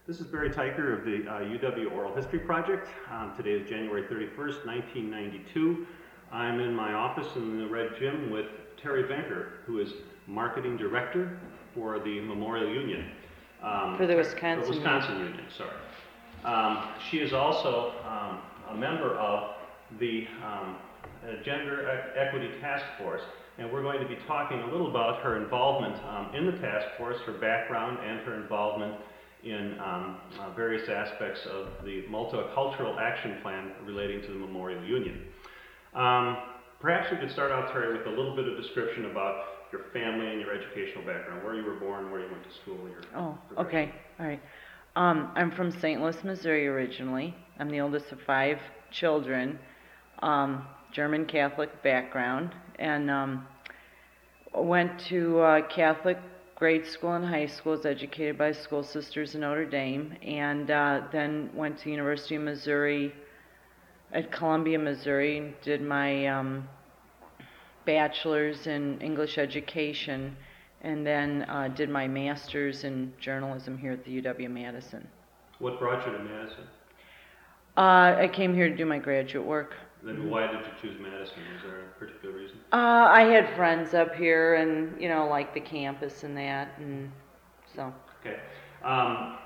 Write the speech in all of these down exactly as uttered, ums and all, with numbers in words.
This is Barry Tyker of the uh, U W Oral History Project. Um, today is January thirty-first, nineteen ninety-two. I'm in my office in the Red Gym with Terry Banker, who is Marketing Director for the Memorial Union. Um, for the Wisconsin, the Wisconsin Union. Union sorry. Um, she is also um, a member of the um, Gender e- Equity Task Force, and we're going to be talking a little about her involvement um, in the task force, her background, and her involvement in um, uh, various aspects of the multicultural action plan relating to the Memorial Union. Um, perhaps we could start out, Terry, with a little bit of description about your family and your educational background, where you were born, where you went to school. Your oh, okay, all right. Um, I'm from Saint Louis, Missouri originally. I'm the oldest of five children, um, German Catholic background, and um, went to uh, Catholic grade school and high school, was educated by School Sisters in Notre Dame, and uh, then went to University of Missouri at Columbia, Missouri, did my um, bachelor's in English education, and then uh, did my master's in journalism here at the U W-Madison. What brought you to Madison? Uh, I came here to do my graduate work. Then why did you choose Madison? Was there a particular reason? Uh, I had friends up here, and you know, like the campus and that, and so. Okay, um,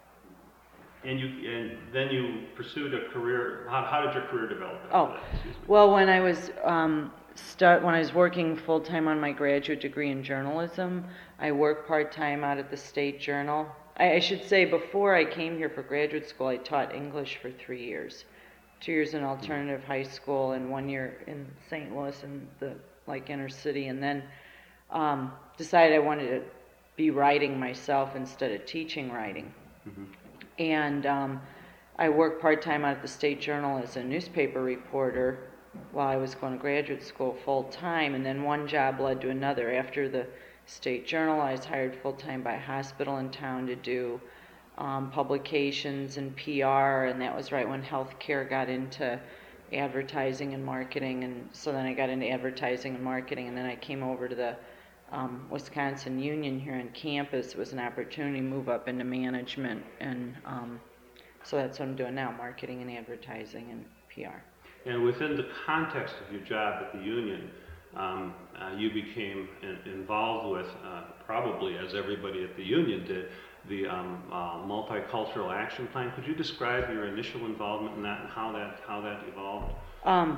and you and then you pursued a career. How, how did your career develop? Oh, that? well, when I was um, start when I was working full time on my graduate degree in journalism, I worked part time out at the State Journal. I, I should say before I came here for graduate school, I taught English for three years. Two years in alternative high school and one year in Saint Louis in the like inner city, and then um, decided I wanted to be writing myself instead of teaching writing. Mm-hmm. And um, I worked part-time out at the State Journal as a newspaper reporter while I was going to graduate school full-time, and then one job led to another. After the State Journal, I was hired full-time by a hospital in town to do Um, publications and P R, and that was right when healthcare got into advertising and marketing, and so then I got into advertising and marketing, and then I came over to the um, Wisconsin Union here on campus. It was an opportunity to move up into management, and um, so that's what I'm doing now, marketing and advertising and P R. And within the context of your job at the Union, um, uh, you became in, involved with, uh, probably as everybody at the Union did, the um, uh, multicultural action plan. Could you describe your initial involvement in that and how that how that evolved? Um,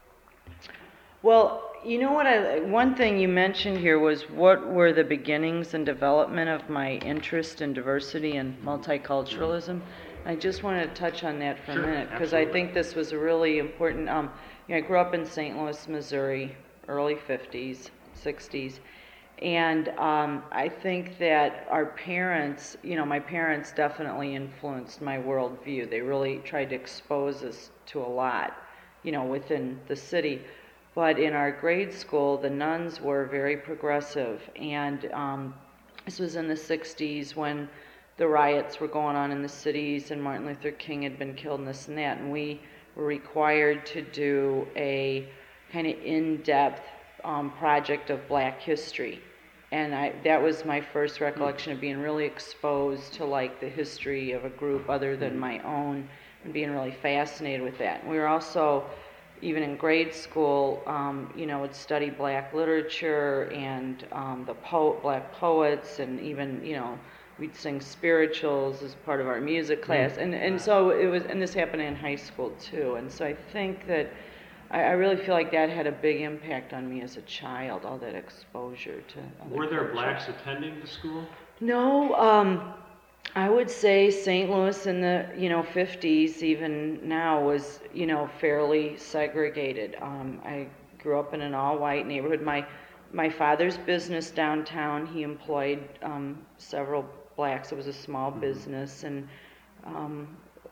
well, you know what? I one thing you mentioned here was what were the beginnings and development of my interest in diversity and multiculturalism. I just wanted to touch on that for sure, a minute because I think this was a really important. Um, you know, I grew up in Saint Louis, Missouri, early fifties, sixties. And um, I think that our parents, you know, my parents definitely influenced my worldview. They really tried to expose us to a lot, you know, within the city. But in our grade school, the nuns were very progressive. And um, this was in the sixties when the riots were going on in the cities and Martin Luther King had been killed and this and that. And we were required to do a kind of in-depth um, project of Black history. And I, that was my first recollection of being really exposed to like the history of a group other than my own and being really fascinated with that. And we were also, even in grade school, um, you know, would study Black literature and um, the po- Black poets, and even, you know, we'd sing spirituals as part of our music class. And, and so it was, and this happened in high school too. And so I think that I, I really feel like that had a big impact on me as a child, all that exposure to other Were there cultures. Blacks attending the school? No, um, I would say Saint Louis in the, you know, fifties, even now, was, you know, fairly segregated. Um, I grew up in an all-white neighborhood. My my father's business downtown, he employed um, several Blacks. It was a small mm-hmm. business, and um,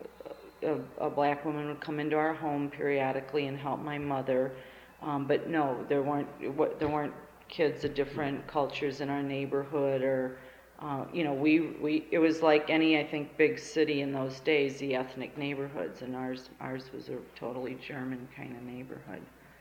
A, a black woman would come into our home periodically and help my mother, um, but no, there weren't there weren't kids of different cultures in our neighborhood, or uh, you know, we, we it was like any, I think, big city in those days, the ethnic neighborhoods, and ours ours was a totally German kind of neighborhood.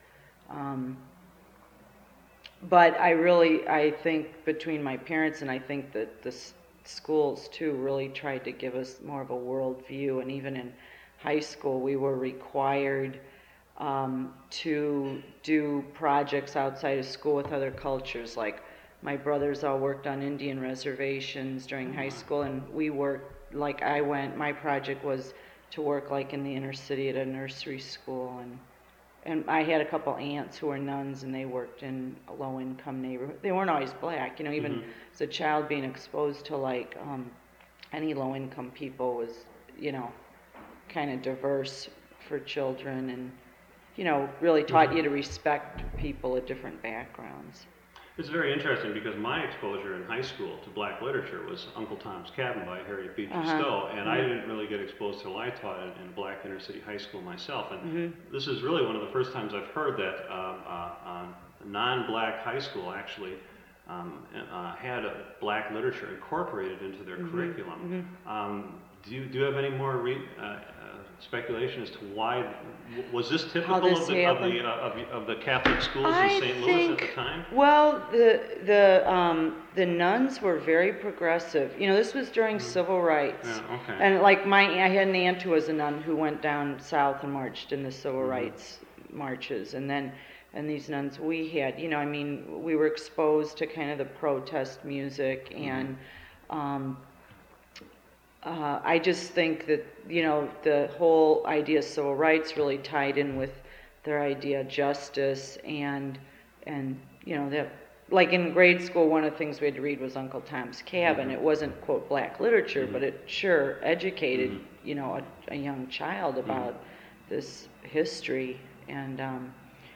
Um, but I really I think between my parents and I think that this schools too really tried to give us more of a world view, and even in high school we were required um, to do projects outside of school with other cultures. Like my brothers all worked on Indian reservations during high school, and we worked, like I went, my project was to work like in the inner city at a nursery school, and and I had a couple aunts who were nuns, and they worked in a low-income neighborhood. They weren't always black, you know, even Mm-hmm. as a child being exposed to like um, any low-income people was, you know, kind of diverse for children, and, you know, really taught Mhm. you to respect people of different backgrounds. It's very interesting because my exposure in high school to black literature was Uncle Tom's Cabin by Harriet Beecher Uh-huh. Stowe, and I Mhm. didn't really get exposed till I taught in, in black inner city high school myself. And Mhm. this is really one of the first times I've heard that um, uh, um, non-black high school actually um, uh, had a black literature incorporated into their Mhm. curriculum. Mhm. Um, do you do you have any more re- uh, uh, speculation as to why? w- Was this typical this of the of happened? the, uh, of, the- of the Catholic schools I in Saint Louis at think, the time? well, the the um, the nuns were very progressive. You know, this was during civil rights, Yeah, okay. and like my, I had an aunt who was a nun who went down south and marched in the civil Mhm. rights marches, and then and these nuns we had, you know, I mean, we were exposed to kind of the protest music, and um, uh, I just think that, you know, the whole idea of civil rights really tied in with their idea of justice, and and you know that, like in grade school, one of the things we had to read was Uncle Tom's Cabin. Mhm. It wasn't quote black literature, Mhm. but it sure educated Mhm. you know a, a young child about this history, and um,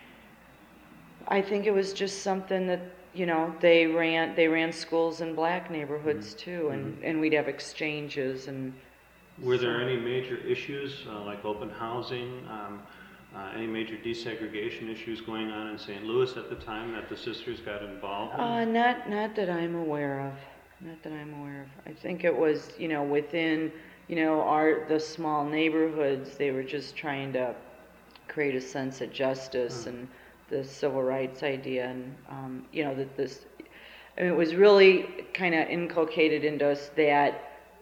I think it was just something that, you know, they ran they ran schools in black neighborhoods too, and and we'd have exchanges, and Were there so- any major issues uh, like open housing, um, uh, any major desegregation issues going on in Saint Louis at the time that the sisters got involved in? Uh, not not that I'm aware of. Not that I'm aware of. I think it was, you know, within, you know, our the small neighborhoods, they were just trying to create a sense of justice Hmm. and the civil rights idea, and um, you know that this. I mean, it was really kind of inculcated into us that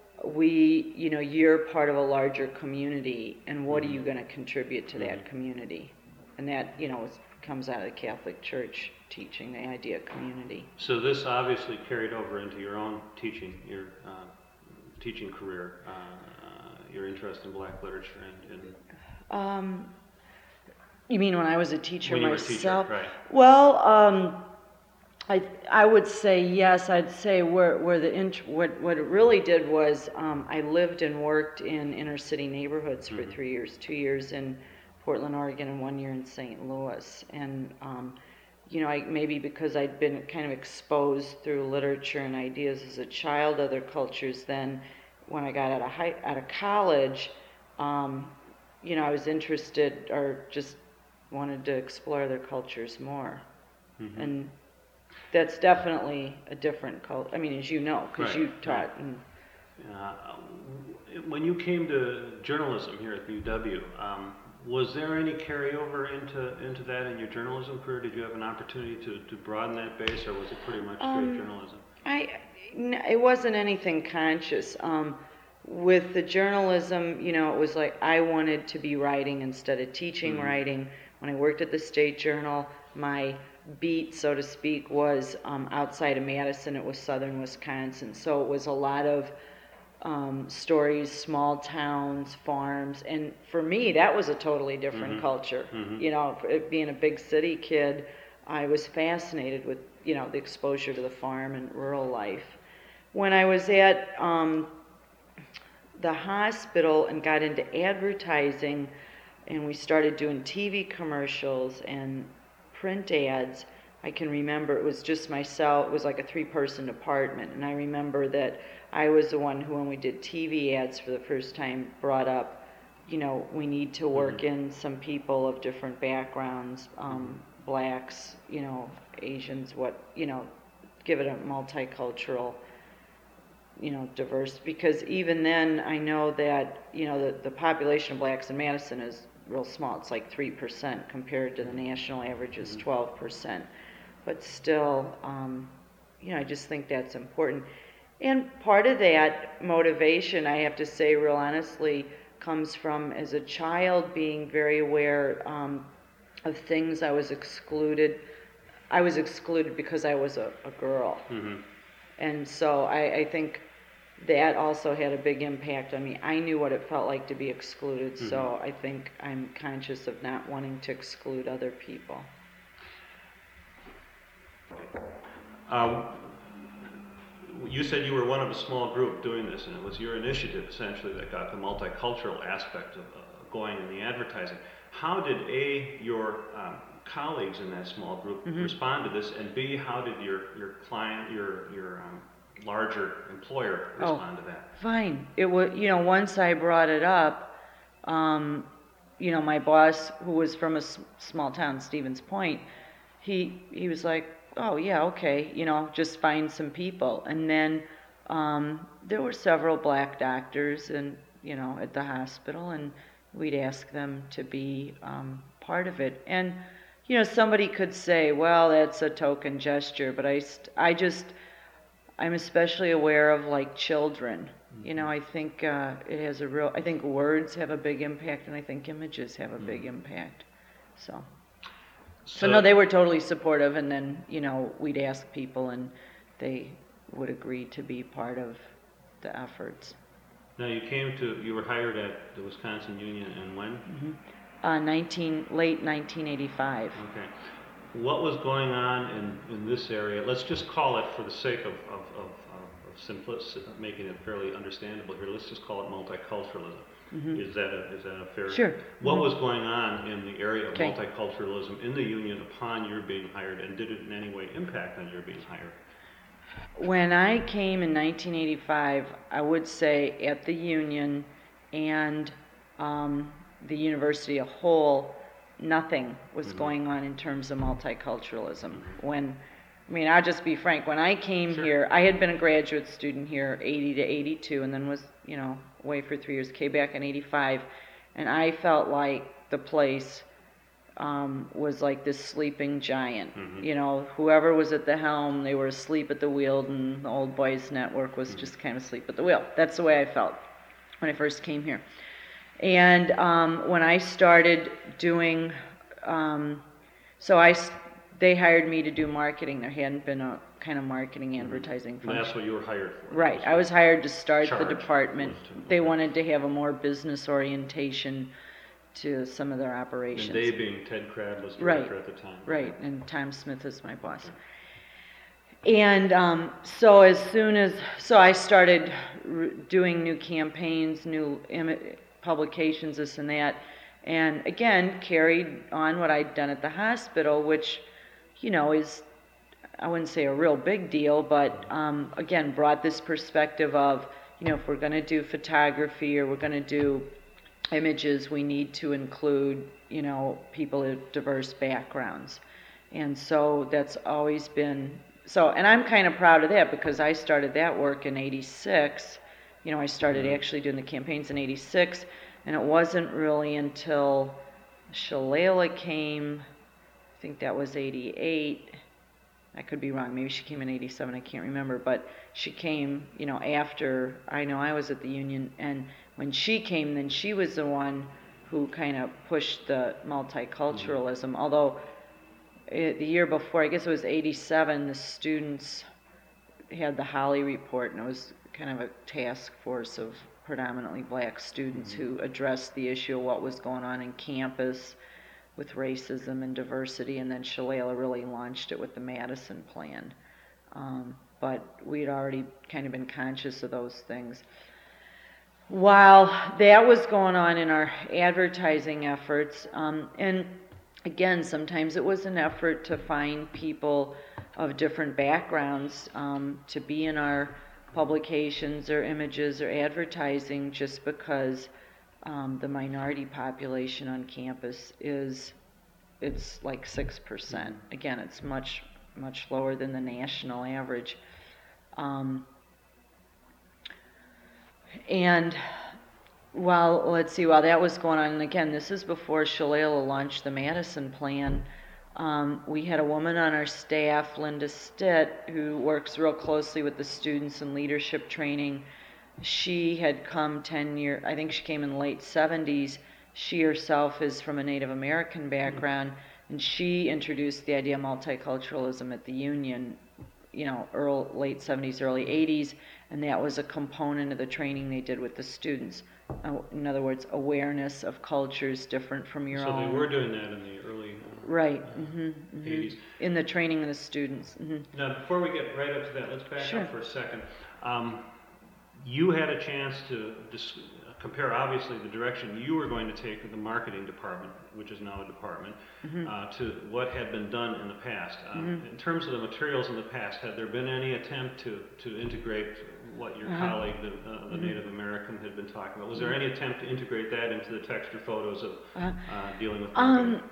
we, you know, you're part of a larger community, and what are you going to contribute to that community? And that, you know, is- comes out of the Catholic Church teaching, the idea of community. So this obviously carried over into your own teaching, your uh, teaching career, uh, uh, your interest in black literature, and, and Um, you mean when I was a teacher when you were a myself? teacher, right? Well, um, I I would say yes. I'd say where where the int- what what it really did was um, I lived and worked in inner city neighborhoods for Mhm. three years. Two years in Portland, Oregon, and one year in Saint Louis. And um, you know, I, maybe because I'd been kind of exposed through literature and ideas as a child, other cultures. Then, when I got out of high out of college, um, you know, I was interested or just wanted to explore other cultures more, Mhm. and that's definitely a different culture. I mean, as you know, because Right, you right. taught. And, Uh, when you came to journalism here at U W, um, was there any carryover into into that in your journalism career? Did you have an opportunity to, to broaden that base, or was it pretty much straight Um, journalism? I, n- it wasn't anything conscious. Um, with the journalism, you know, it was like I wanted to be writing instead of teaching Mhm. writing. When I worked at the State Journal, my beat, so to speak, was um, outside of Madison. It was southern Wisconsin. So it was a lot of um, stories, small towns, farms, and for me, that was a totally different Mhm. culture. Mhm. You know, for it being a big city kid, I was fascinated with, you know, the exposure to the farm and rural life. When I was at um, the hospital and got into advertising, and we started doing T V commercials and print ads, I can remember it was just myself. It was like a three-person department, and I remember that I was the one who, when we did T V ads for the first time, brought up, you know, we need to work Mhm. in some people of different backgrounds, um, blacks, you know, Asians, what, you know, give it a multicultural, you know, diverse, because even then I know that, you know, the, the population of blacks in Madison is real small. It's like three percent compared to the national average is twelve percent. But still, um, you know, I just think that's important. And part of that motivation, I have to say real honestly, comes from as a child being very aware um, of things I was excluded. I was excluded because I was a, a girl. Mm-hmm. And so I, I think that also had a big impact on me. I knew what it felt like to be excluded, Mm-hmm. so I think I'm conscious of not wanting to exclude other people. Um, you said you were one of a small group doing this, and it was your initiative essentially that got the multicultural aspect of uh, going in the advertising. How did A, your um, colleagues in that small group Mm-hmm. respond to this, and B, how did your, your client, your, your um, larger employer respond oh, to that? Fine. It was, you know, once I brought it up, um, you know, my boss, who was from a s- small town, Stevens Point, he he was like, oh yeah, okay, you know, just find some people. And then um, there were several black doctors, and you know, at the hospital, and we'd ask them to be um, part of it. And you know, somebody could say, well, that's a token gesture, but I st- I just I'm especially aware of like children. You know, I think uh, it has a real, I think words have a big impact, and I think images have a big impact. So, so, So, no, they were totally supportive, and then, you know, we'd ask people, and they would agree to be part of the efforts. now you came to, you were hired at the Wisconsin Union, and when? Mm-hmm. Uh, nineteen, late nineteen eighty-five. Okay. What was going on in, in this area? Let's just call it, for the sake of, of, of, of simplicity, making it fairly understandable here, let's just call it multiculturalism. Mm-hmm. Is that a, is that a fair? Sure. What Mm-hmm. was going on in the area of Okay. multiculturalism in the union upon your being hired, and did it in any way impact on your being hired? When I came in nineteen eighty-five, I would say at the union and um, the university as a whole, nothing was Mhm. going on in terms of multiculturalism. When, I mean, I'll just be frank, when I came Sure. here, I had been a graduate student here eighty to eighty-two, and then was, you know, away for three years, came back in eighty-five, and I felt like the place um, was like this sleeping giant. Mhm. You know, whoever was at the helm, they were asleep at the wheel, and the old boys network was Mhm. just kind of asleep at the wheel. That's the way I felt when I first came here. And um, when I started doing, um, so I, s- they hired me to do marketing. There hadn't been a kind of marketing advertising And function. that's what you were hired for? Right. I was hired to start Charge the department. was to- They okay. wanted to have a more business orientation to some of their And operations. they being Ted Crabb was Right. director at the time? Right, and Tom Smith is my boss. And um, so as soon as, so I started r- doing new campaigns, new Im- publications, this and that, and again, carried on what I'd done at the hospital, which, you know, is, I wouldn't say a real big deal, but um, again, brought this perspective of, you know, if we're going to do photography or we're going to do images, we need to include, you know, people of diverse backgrounds. And so that's always been, so, and I'm kind of proud of that because I started that work in eighty-six. You know, I started Mhm. actually doing the campaigns in eighty-six, and it wasn't really until Shalala came, I think that was eighty-eight. I could be wrong, maybe she came in eighty-seven, I can't remember, but she came, you know, after, I know I was at the union, and when she came, then she was the one who kind of pushed the multiculturalism, although it, the year before, I guess it was eighty-seven, the students had the Holly Report, and it was kind of a task force of predominantly black students who addressed the issue of what was going on in campus with racism and diversity, and then Shalala really launched it with the Madison Plan. Um, but we'd already kind of been conscious of those things. While that was going on in our advertising efforts, um, and again, sometimes it was an effort to find people of different backgrounds um, to be in our publications or images or advertising, just because um, the minority population on campus is, it's like six percent. Again, it's much, much lower than the national average. Um, and while, let's see, while that was going on, and again, this is before Shalala launched the Madison Plan, Um, we had a woman on our staff, Linda Stitt, who works real closely with the students in leadership training. She had come ten years, I think she came in the late seventies. She herself is from a Native American background, and she introduced the idea of multiculturalism at the Union, you know, early, late seventies, early eighties, and that was a component of the training they did with the students. Uh, in other words, awareness of cultures different from your So own. they were doing that in the early uh, Right. uh, hmm hmm eighties. In the training of the students. hmm Now, before we get right up to that, let's back Sure. up for a second. Um, you had a chance to dis- compare, obviously, the direction you were going to take with the marketing department, which is now a department, hmm uh, to what had been done in the past. Um, Mhm. In terms of the materials in the past, had there been any attempt to, to integrate what your Uh-huh. colleague, the, uh, the Mhm. Native American, had been talking about? Was there any attempt to integrate that into the text or photos of Uh-huh. uh, dealing with marketing? Um,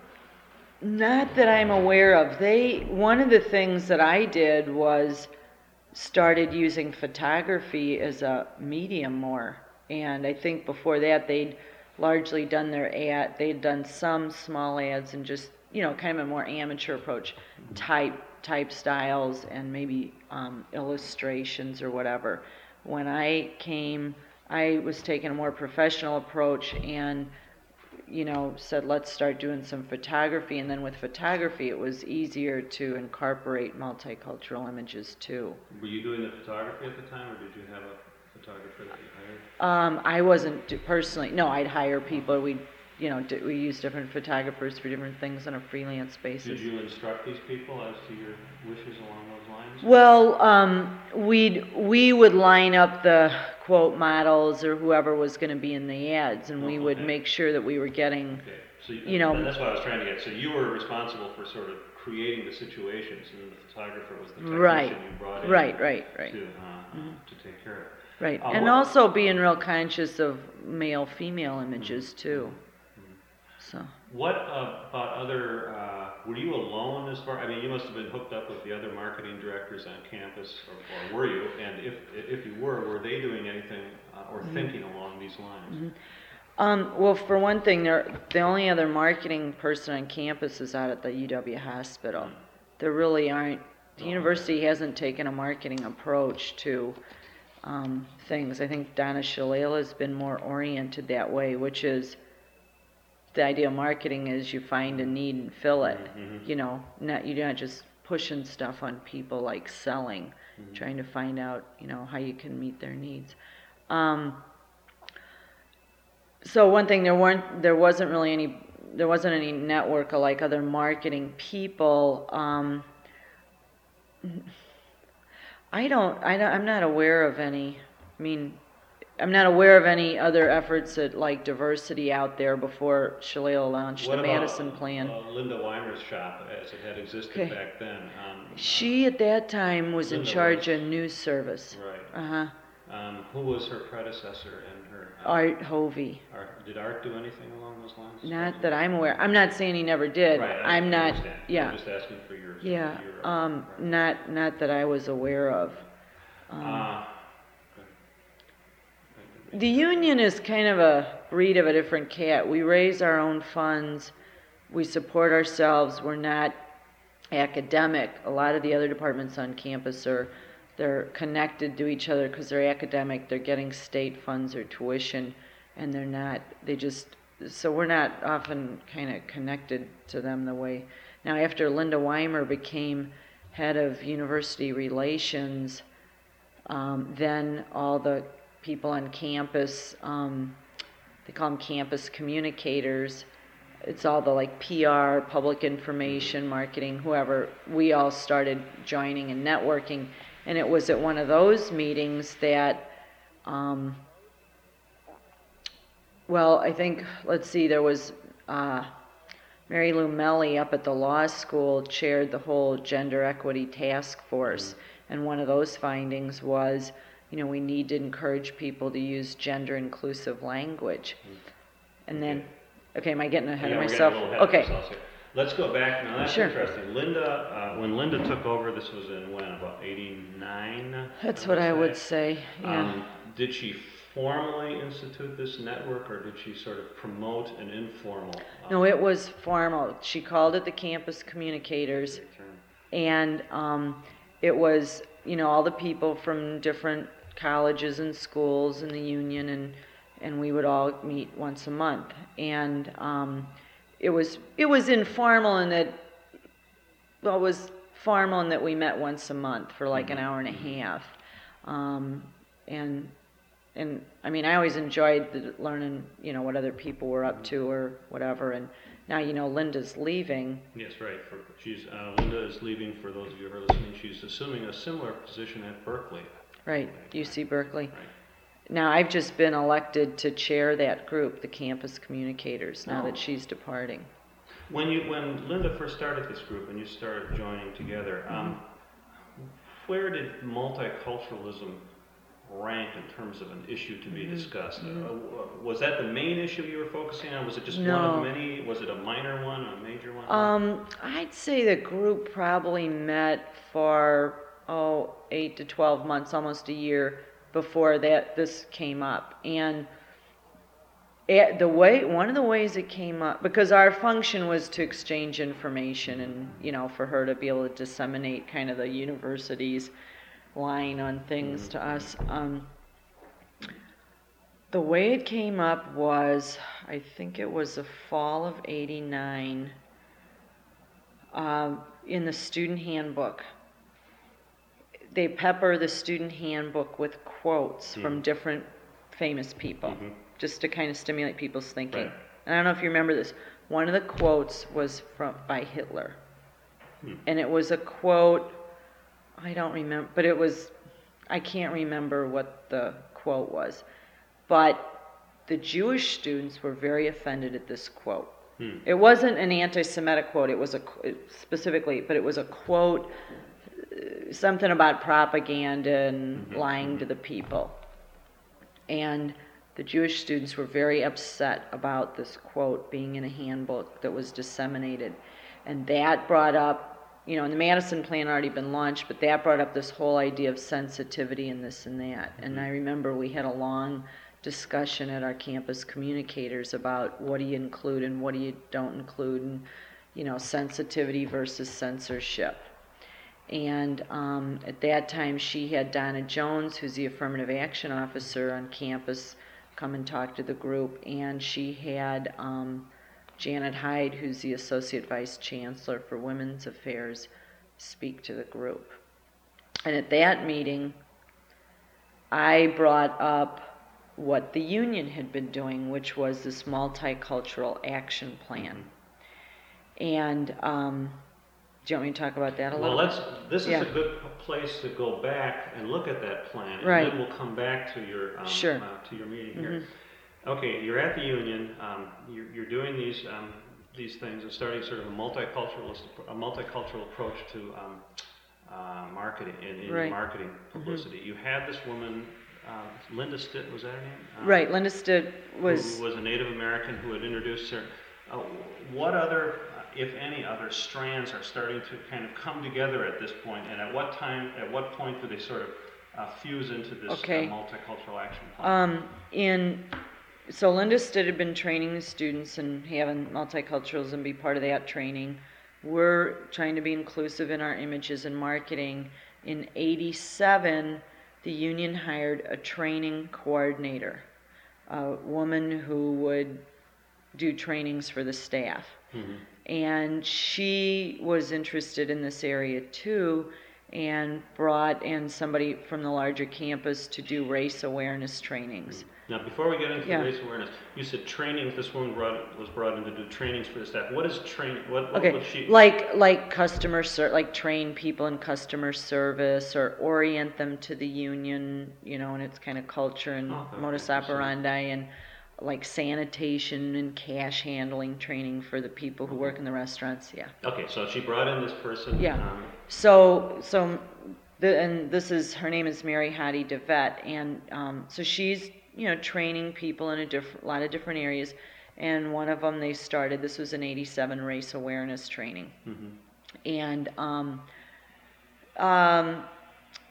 not that I'm aware of. They, one of the things that I did was started using photography as a medium more. And I think before that they'd largely done their ad, they'd done some small ads and just, you know, kind of a more amateur approach, type, type styles and maybe um, illustrations or whatever. When I came, I was taking a more professional approach and you know, said let's start doing some photography, and then with photography it was easier to incorporate multicultural images too. Were you doing the photography at the time, or did you have a photographer that you hired? Um, I wasn't d- personally, no, I'd hire people, we, you know, d- we use different photographers for different things on a freelance basis. Did you instruct these people as to your wishes along those lines? Well, um, we'd, we would line up the quote models or whoever was going to be in the ads, and we Oh, would okay. make sure that we were getting, Okay, so you, you know- that's what I was trying to get. So you were responsible for sort of creating the situations, and then the photographer was the technician right, you brought in right, right, right. to uh, uh, to take care of it. Right, Uh, and what- also being real conscious of male-female images too. So, What uh, about other? Uh, were you alone as far? I mean, you must have been hooked up with the other marketing directors on campus, or, or were you? And if if you were, were they doing anything uh, or thinking along these lines? um, well, for one thing, there the only other marketing person on campus is out at the U W hospital. There really aren't. The Oh, university hasn't taken a marketing approach to um, things. I think Donna Shalala has been more oriented that way, which is. The idea of marketing is you find a need and fill it. Mhm. You know, not you're not just pushing stuff on people like selling, Mhm. trying to find out, you know, how you can meet their needs. Um, so one thing there weren't, there wasn't really any, there wasn't any network of like other marketing people. Um, I don't, I don't, I'm not aware of any. I mean. I'm not aware of any other efforts at like diversity out there before Shalala launched What the about, Madison plan. Uh, Linda Weimer's shop, as it had existed Okay. back then. Um, She at that time was in Linda charge was. of news service. Right. Uh huh. Um, who was her predecessor and her? uh, Art Hovey. Art, did Art do anything along those lines? Not that I'm aware. I'm not saying he never did. Right, I- I'm I not. understand. Yeah. I'm just asking for your. Yeah. your, uh, Um. right. Not not that I was aware of. Um, Uh, The union is kind of a breed of a different cat. We raise our own funds. We support ourselves. We're not academic. A lot of the other departments on campus are, they're connected to each other because they're academic. They're getting state funds or tuition, and they're not, they just, so we're not often kind of connected to them the way. Now, after Linda Weimer became head of university relations, um, then all the people on campus, um, they call them campus communicators. It's all the like P R, public information, marketing, whoever. We all started joining and networking, and it was at one of those meetings that, um, well, I think, let's see, there was uh, Mary Lou Melly up at the law school chaired the whole gender equity task force, and one of those findings was, you know, we need to encourage people to use gender-inclusive language. And then, okay, am I getting ahead yeah, of we're myself? getting a little ahead Okay. of ourselves here. Let's go back now. That's Sure. interesting. Linda, uh, when Linda took over, this was in when, about eighty-nine? That's what I would say, yeah. Um, did she formally institute this network, or did she sort of promote an informal? Uh, No, it was formal. She called it the Campus Communicators, and um, it was, you know, all the people from different colleges and schools in the union, and and we would all meet once a month. And um, it was it was informal in that, well, it was formal in that we met once a month for like an hour and a half, um, and. And I mean, I always enjoyed the, learning, you know, what other people were up to or whatever. And now, you know, Linda's leaving. Yes, right. For, she's uh, Linda is leaving. For those of you who are listening, she's assuming a similar position at Berkeley. Right, U C Berkeley. Right. Now, I've just been elected to chair that group, the Campus Communicators, now Oh. that she's departing. When you when Linda first started this group and you started joining together, um, Mm-hmm. where did multiculturalism rank in terms of an issue to be Mm-hmm. discussed? Uh, was that the main issue you were focusing on? Was it just No. one of many? Was it a minor one, a major one? Um, I'd say the group probably met for, oh, eight to twelve months, almost a year before that this came up. And it, the way, one of the ways it came up, because our function was to exchange information and, you know, for her to be able to disseminate kind of the university's line on things to us. Um, the way it came up was, I think it was the fall of eighty-nine, um, in the student handbook. They pepper the student handbook with quotes Mm. from different famous people, Mhm. just to kind of stimulate people's thinking. Right. And I don't know if you remember this. One of the quotes was from by Hitler. Hmm. And it was a quote, I don't remember, but it was, I can't remember what the quote was. But the Jewish students were very offended at this quote. Hmm. It wasn't an anti-Semitic quote, it was a, specifically, but it was a quote, uh, something about propaganda and Mhm, lying to the people. And the Jewish students were very upset about this quote being in a handbook that was disseminated. And that brought up, you know, and the Madison Plan had already been launched, but that brought up this whole idea of sensitivity and this and that. And I remember we had a long discussion at our campus communicators about what do you include and what do you don't include, and, you know, sensitivity versus censorship. And um, at that time, she had Donna Jones, who's the affirmative action officer on campus, come and talk to the group, and she had um, Janet Hyde, who's the Associate Vice Chancellor for Women's Affairs, speak to the group. And at that meeting, I brought up what the union had been doing, which was this multicultural action plan. And um, do you want me to talk about that a Well, little let's. This Yeah. is a good p- place to go back and look at that plan, and Right. then we'll come back to your um, Sure. uh, to your meeting here. Okay, you're at the union. Um, you're, you're doing these um, these things and starting sort of a multiculturalist a multicultural approach to um, uh, marketing in, in Right. marketing publicity. You had this woman, um, Linda Stitt, was that her name? Um, Right, Linda Stitt was, who was a Native American who had introduced her. Uh, what other, uh, if any, other strands are starting to kind of come together at this point, and at what time, at what point do they sort of uh, fuse into this Okay. uh, multicultural action plan? um, in, so Linda Stitt had been training the students and having multiculturalism be part of that training. We're trying to be inclusive in our images and marketing. In eighty-seven, the union hired a training coordinator, a woman who would do trainings for the staff. Mhm. And she was interested in this area too, and brought in somebody from the larger campus to do race awareness trainings. Now, before we get into Yeah. the race awareness, you said trainings. This woman brought, was brought in to do trainings for the staff. What is train? What, what Okay, was she? like like customer ser- like train people in customer service or orient them to the union, you know, and its kind of culture and Oh, okay, modus I see. operandi, and like sanitation and cash handling training for the people who work in the restaurants. Yeah. Okay, so she brought in this person. Yeah. Um, So, so, the, and this is, her name is Mary Hattie DeVette, and um, so she's, you know, training people in a different, lot of different areas, and one of them they started, this was an eighty-seven race awareness training, mhm. and um, um,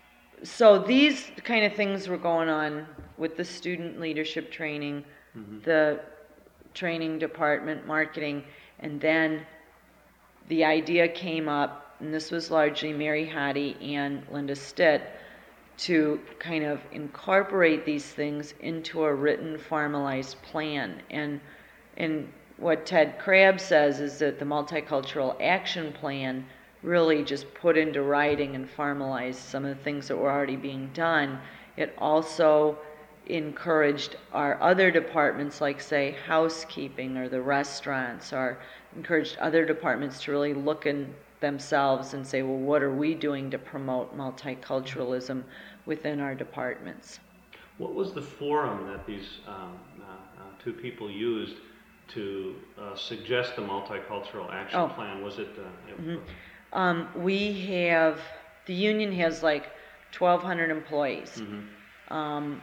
so these kind of things were going on with the student leadership training, Mm-hmm. the training department, marketing, and then the idea came up, and this was largely Mary Hattie and Linda Stitt, to kind of incorporate these things into a written, formalized plan. And and what Ted Crabb says is that the Multicultural Action Plan really just put into writing and formalized some of the things that were already being done. It also encouraged our other departments, like say housekeeping or the restaurants, or encouraged other departments to really look in themselves and say, well, what are we doing to promote multiculturalism within our departments? What was the forum that these um, uh, uh, two people used to uh, suggest the multicultural action Oh. plan? Was it? Uh, Mhm. Um, we have, the union has like twelve hundred employees. Mm-hmm. Um,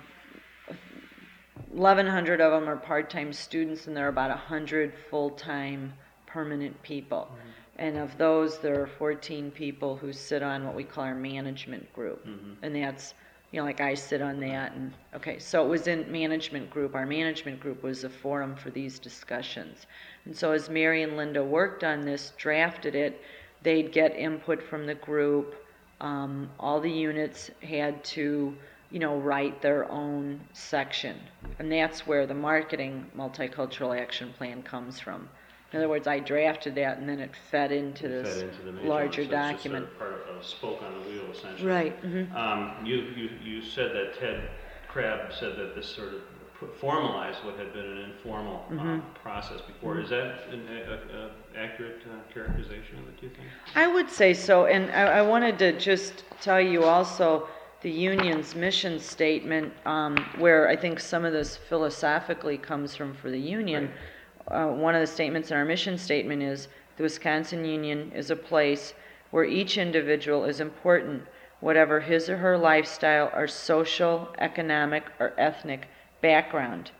eleven hundred of them are part-time students, and there are about one hundred full-time permanent people. Mm-hmm. And of those, there are fourteen people who sit on what we call our management group. Mm-hmm. And that's, you know, like I sit on that. And okay, so it was in management group. Our management group was a forum for these discussions. And so as Mary and Linda worked on this, drafted it, they'd get input from the group. Um, all the units had to, you know, write their own section. And that's where the marketing multicultural action plan comes from. In other words, I drafted that, and then it fed into It this fed into the major larger one, so it's just document. sort of part of a spoke on the wheel, essentially. Right. Mm-hmm. Um, you, you, you said that Ted Crabb said that this sort of put- formalized what had been an informal um, Mm-hmm. process before. Mm-hmm. Is that an a, a accurate uh, characterization of it, do you think? I would say so, and I, I wanted to just tell you also the union's mission statement, um, where I think some of this philosophically comes from for the union. Right. Uh, one of the statements in our mission statement is, the Wisconsin Union is a place where each individual is important, whatever his or her lifestyle or social, economic, or ethnic background.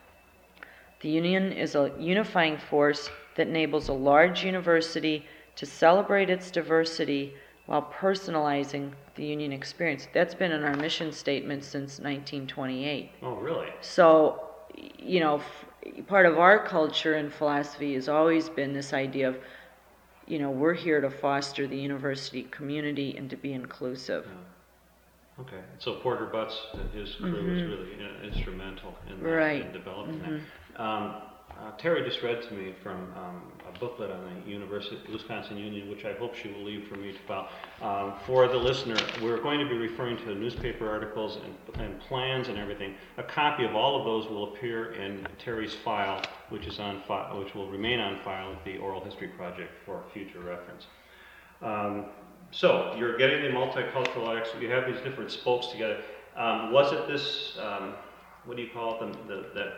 The union is a unifying force that enables a large university to celebrate its diversity while personalizing the union experience. That's been in our mission statement since nineteen twenty-eight. Oh, really? So, you know, f- part of our culture and philosophy has always been this idea of, you know, we're here to foster the university community and to be inclusive. Yeah. Okay. So Porter Butts and his crew was Mhm. really uh, instrumental in, that, Right. in developing Mhm. that. Um, uh, Terry just read to me from um, a booklet on the University Wisconsin Union, which I hope she will leave for me to file. Um, for the listener, we're going to be referring to newspaper articles and, and plans and everything. A copy of all of those will appear in Terry's file, which is on file, which will remain on file at the Oral History Project for future reference. Um, so you're getting the multicultural action. You have these different spokes together. Um, was it this? Um, what do you call it? The, the that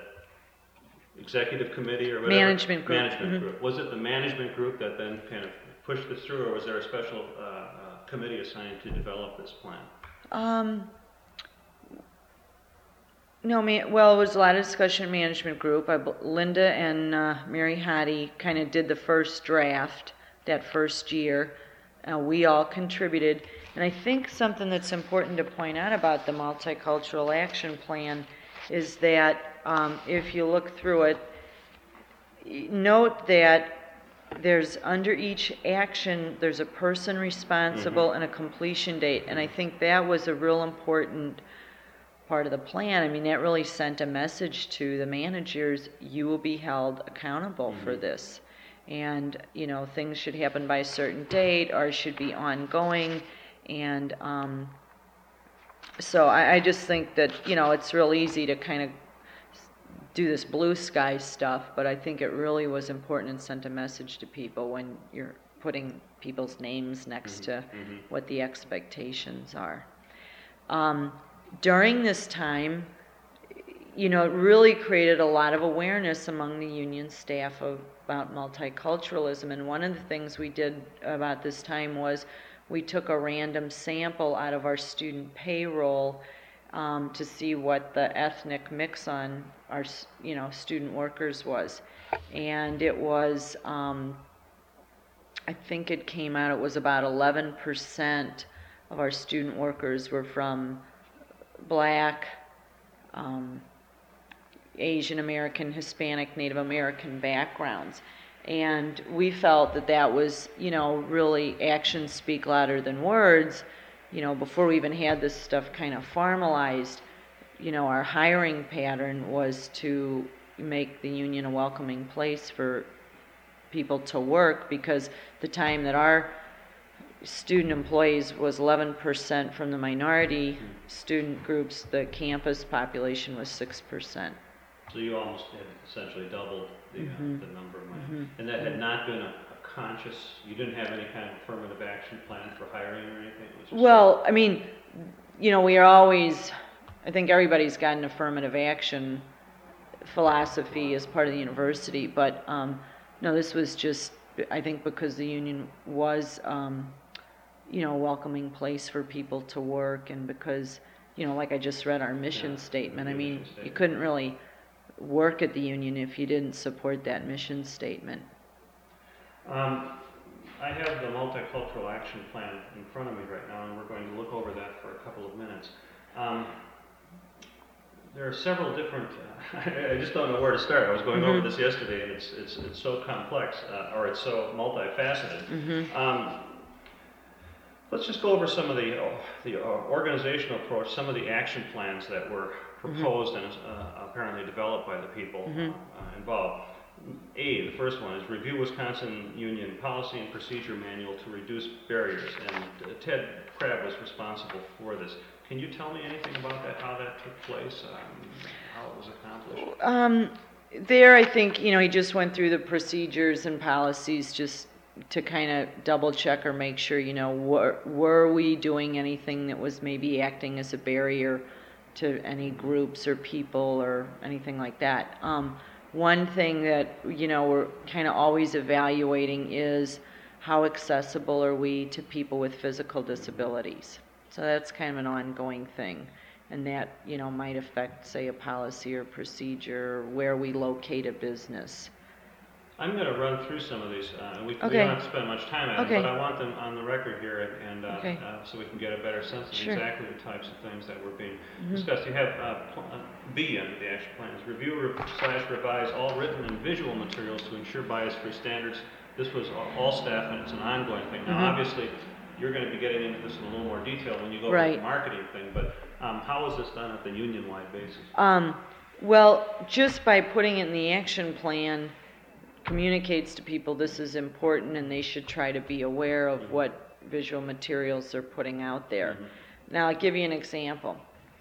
executive committee or whatever? Management group. Management Mhm. group. Was it the management group that then kind of pushed this through, or was there a special uh, uh, committee assigned to develop this plan? Um, no, ma- well, it was a lot of discussion in management group. I, b- Linda and uh, Mary Hattie kind of did the first draft that first year. Uh, we all contributed. And I think something that's important to point out about the Multicultural Action Plan is that um, if you look through it, y- note that there's under each action, there's a person responsible and a completion date. And I think that was a real important part of the plan. I mean, that really sent a message to the managers, you will be held accountable for Mhm. this. And, you know, things should happen by a certain date or should be ongoing. And um, so I, I just think that, you know, it's real easy to kind of do this blue sky stuff, but I think it really was important and sent a message to people when you're putting people's names next to Mhm. what the expectations are. Um, during this time, you know, it really created a lot of awareness among the union staff of, about multiculturalism. And one of the things we did about this time was we took a random sample out of our student payroll um, to see what the ethnic mix on our, s- you know, student workers was. And it was, um, I think it came out, it was about eleven percent of our student workers were from Black, um, Asian American, Hispanic, Native American backgrounds. And we felt that that was, you know, really actions speak louder than words. You know, before we even had this stuff kind of formalized, you know, our hiring pattern was to make the union a welcoming place for people to work, because the time that our student employees was eleven percent from the minority student groups, the campus population was six percent. So you almost had essentially doubled the, Mm-hmm. uh, the number of money. Mm-hmm. And that had not been a, a conscious, you didn't have any kind of affirmative action plan for hiring or anything? It was just Well, I mean, you know, we are always, I think everybody's got an affirmative action philosophy as part of the university, but um, no, this was just, I think, because the union was, um, you know, a welcoming place for people to work, and because, you know, like I just read our mission Yeah, statement, I the mean, mission you statement. couldn't really work at the union if you didn't support that mission statement. Um, I have the multicultural action plan in front of me right now, and we're going to look over that for a couple of minutes. Um, there are several different, uh, I just don't know where to start. I was going over Mhm. this yesterday, and it's, it's, it's so complex, uh, or it's so multifaceted. Mm-hmm. Um, let's just go over some of the, uh, the uh, organizational approach, some of the action plans that were proposed and uh, apparently developed by the people Mhm. uh, involved. A, the first one is review Wisconsin Union Policy and Procedure Manual to reduce barriers, and uh, Ted Crabb was responsible for this. Can you tell me anything about that, how that took place, um, how it was accomplished? Um, there, I think, you know, he just went through the procedures and policies just to kind of double check or make sure, you know, were, were we doing anything that was maybe acting as a barrier to any groups or people or anything like that. Um, one thing that, you know, we're kind of always evaluating is how accessible are we to people with physical disabilities. So that's kind of an ongoing thing. And that, you know, might affect, say, a policy or procedure, where we locate a business. I'm going to run through some of these, uh, and we, Okay. we don't have to spend much time on Okay. them, but I want them on the record here, and, and uh, Okay. uh, so we can get a better sense of Sure. exactly the types of things that were being Mhm. discussed. You have uh, pl- uh, B under the action plans, review re- slash revise all written and visual materials to ensure bias-free standards. This was all- all staff, and it's an ongoing thing. Now, Mhm. obviously, you're going to be getting into this in a little more detail when you go Right. over the marketing thing, but um, how is this done at the union-wide basis? Um, well, just by putting it in the action plan, communicates to people this is important and they should try to be aware of what visual materials they're putting out there. Mhm. Now, I'll give you an example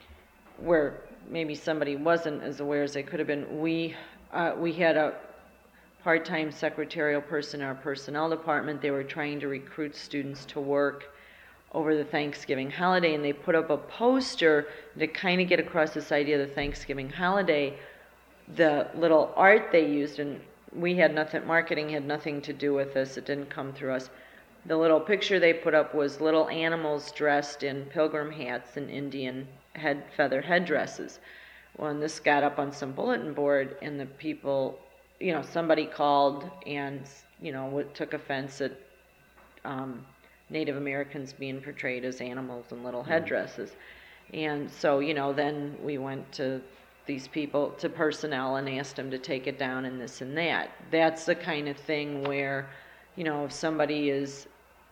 where maybe somebody wasn't as aware as they could have been. We, uh, we had a part-time secretarial person in our personnel department. They were trying to recruit students to work over the Thanksgiving holiday, and they put up a poster to kind of get across this idea of the Thanksgiving holiday. The little art they used, and we had nothing, marketing had nothing to do with this, it didn't come through us. The little picture they put up was little animals dressed in pilgrim hats and Indian head feather headdresses. Well, and this got up on some bulletin board, and the people, you know, somebody called and, you know, w- took offense at um, Native Americans being portrayed as animals in little headdresses. And so, you know, then we went to these people, to personnel, and asked them to take it down and this and that. That's the kind of thing where, you know, if somebody is,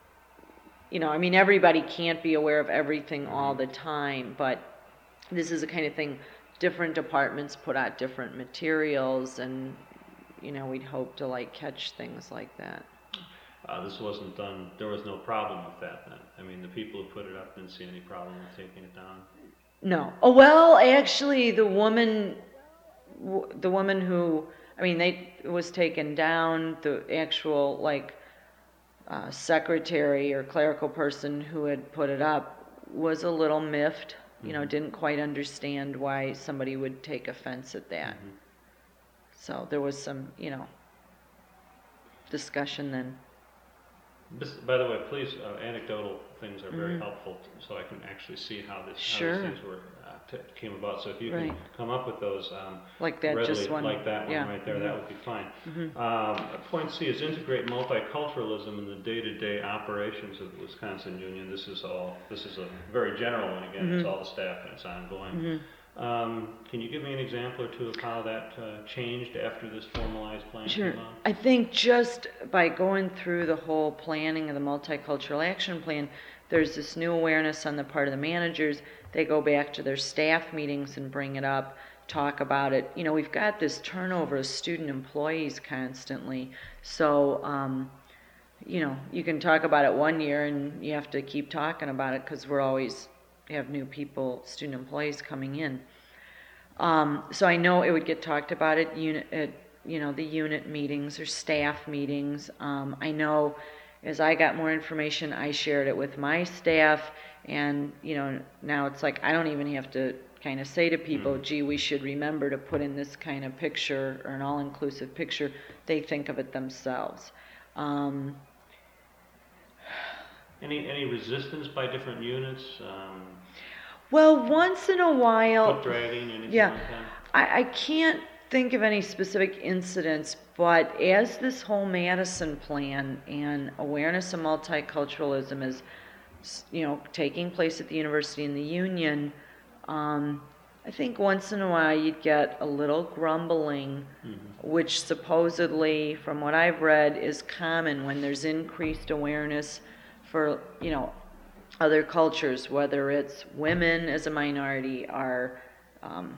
you know, I mean, everybody can't be aware of everything all the time, but this is the kind of thing, different departments put out different materials, and, you know, we'd hope to, like, catch things like that. Uh, this wasn't done, there was no problem with that then? I mean, the people who put it up didn't see any problem with taking it down? No. Oh, well, actually, the woman, w- the woman who, I mean, they, it was taken down, the actual, like, uh, secretary or clerical person who had put it up was a little miffed, you know, Mhm. didn't quite understand why somebody would take offense at that. Mhm. So there was some, you know, discussion then. This, by the way, please, uh, anecdotal things are very Mhm. helpful, t- so I can actually see how this, how Sure. these things were uh, t- came about. So if you Right. can come up with those um, Like that, readily, just one. like that one yeah. right there, Mhm. that would be fine. Mhm. Um, point C is integrate multiculturalism in the day-to-day operations of the Wisconsin Union. This is all. This is a very general one. Again, it's Mhm. all the staff and it's ongoing. Mhm. Um, can you give me an example or two of how that uh, changed after this formalized plan Sure. came out? I think just by going through the whole planning of the multicultural action plan, there's this new awareness on the part of the managers. They go back to their staff meetings and bring it up, talk about it. You know, we've got this turnover of student employees constantly. So, um, you know, you can talk about it one year and you have to keep talking about it because we're always have new people, student employees coming in. Um, so I know it would get talked about at unit, at, you know, the unit meetings or staff meetings. Um, I know as I got more information, I shared it with my staff, and you know, now it's like I don't even have to kind of say to people, Mm. gee, we should remember to put in this kind of picture or an all-inclusive picture. They think of it themselves. Um, Any any resistance by different units? Um, well, once in a while, foot dragging, anything yeah, like that? I, I can't think of any specific incidents, but as this whole Madison plan and awareness of multiculturalism is, you know, taking place at the university and the union, um, I think once in a while you'd get a little grumbling, Mm-hmm. which supposedly, from what I've read, is common when there's increased awareness for, you know, other cultures, whether it's women as a minority or um,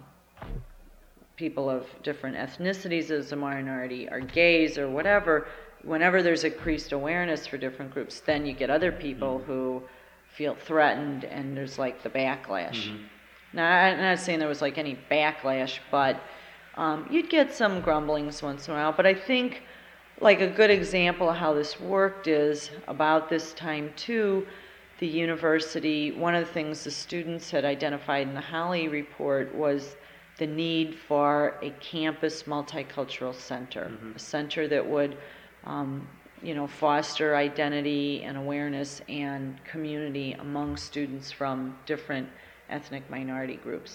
people of different ethnicities as a minority or gays or whatever. Whenever there's increased awareness for different groups, then you get other people Mm-hmm. who feel threatened, and there's like the backlash. Mm-hmm. Now, I'm not saying there was like any backlash, but um, you'd get some grumblings once in a while. But I think like a good example of how this worked is about this time too, the university, one of the things the students had identified in the Holly report was the need for a campus multicultural center, Mm-hmm. a center that would, um, you know, foster identity and awareness and community among students from different ethnic minority groups.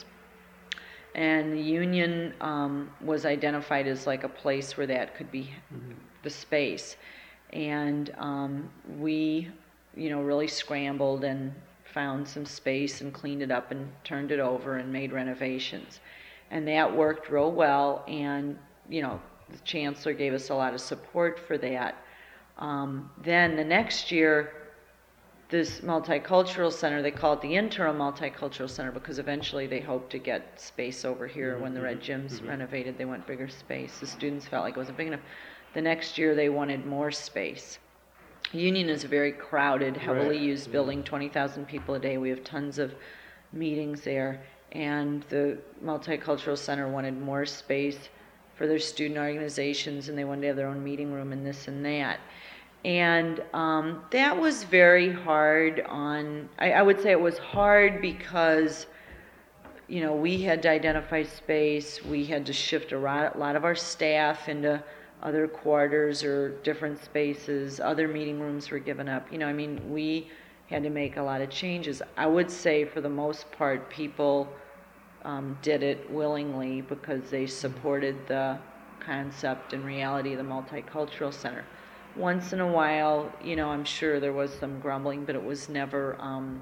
And the union um, was identified as like a place where that could be Mm-hmm. the space. And um, we, you know, really scrambled and found some space and cleaned it up and turned it over and made renovations. And that worked real well, and, you know, the chancellor gave us a lot of support for that. Um, then the next year, this multicultural center, they call it the interim multicultural center because eventually they hope to get space over here. Mm-hmm. When the Red Gyms Mm-hmm. renovated, they want bigger space. The students felt like it wasn't big enough. The next year they wanted more space. Union is a very crowded, heavily Right. used Yeah. building, twenty thousand people a day. We have tons of meetings there. And the Multicultural Center wanted more space for their student organizations, and they wanted to have their own meeting room and this and that. And um, that was very hard on, I, I would say it was hard because, you know, we had to identify space, we had to shift a lot, a lot of our staff into other quarters or different spaces, other meeting rooms were given up. You know, I mean, we had to make a lot of changes. I would say for the most part, people um, did it willingly because they supported the concept and reality of the Multicultural Center. Once in a while, you know, I'm sure there was some grumbling, but it was never, um,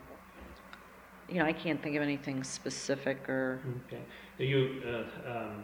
you know, I can't think of anything specific or... Okay. You, uh, um,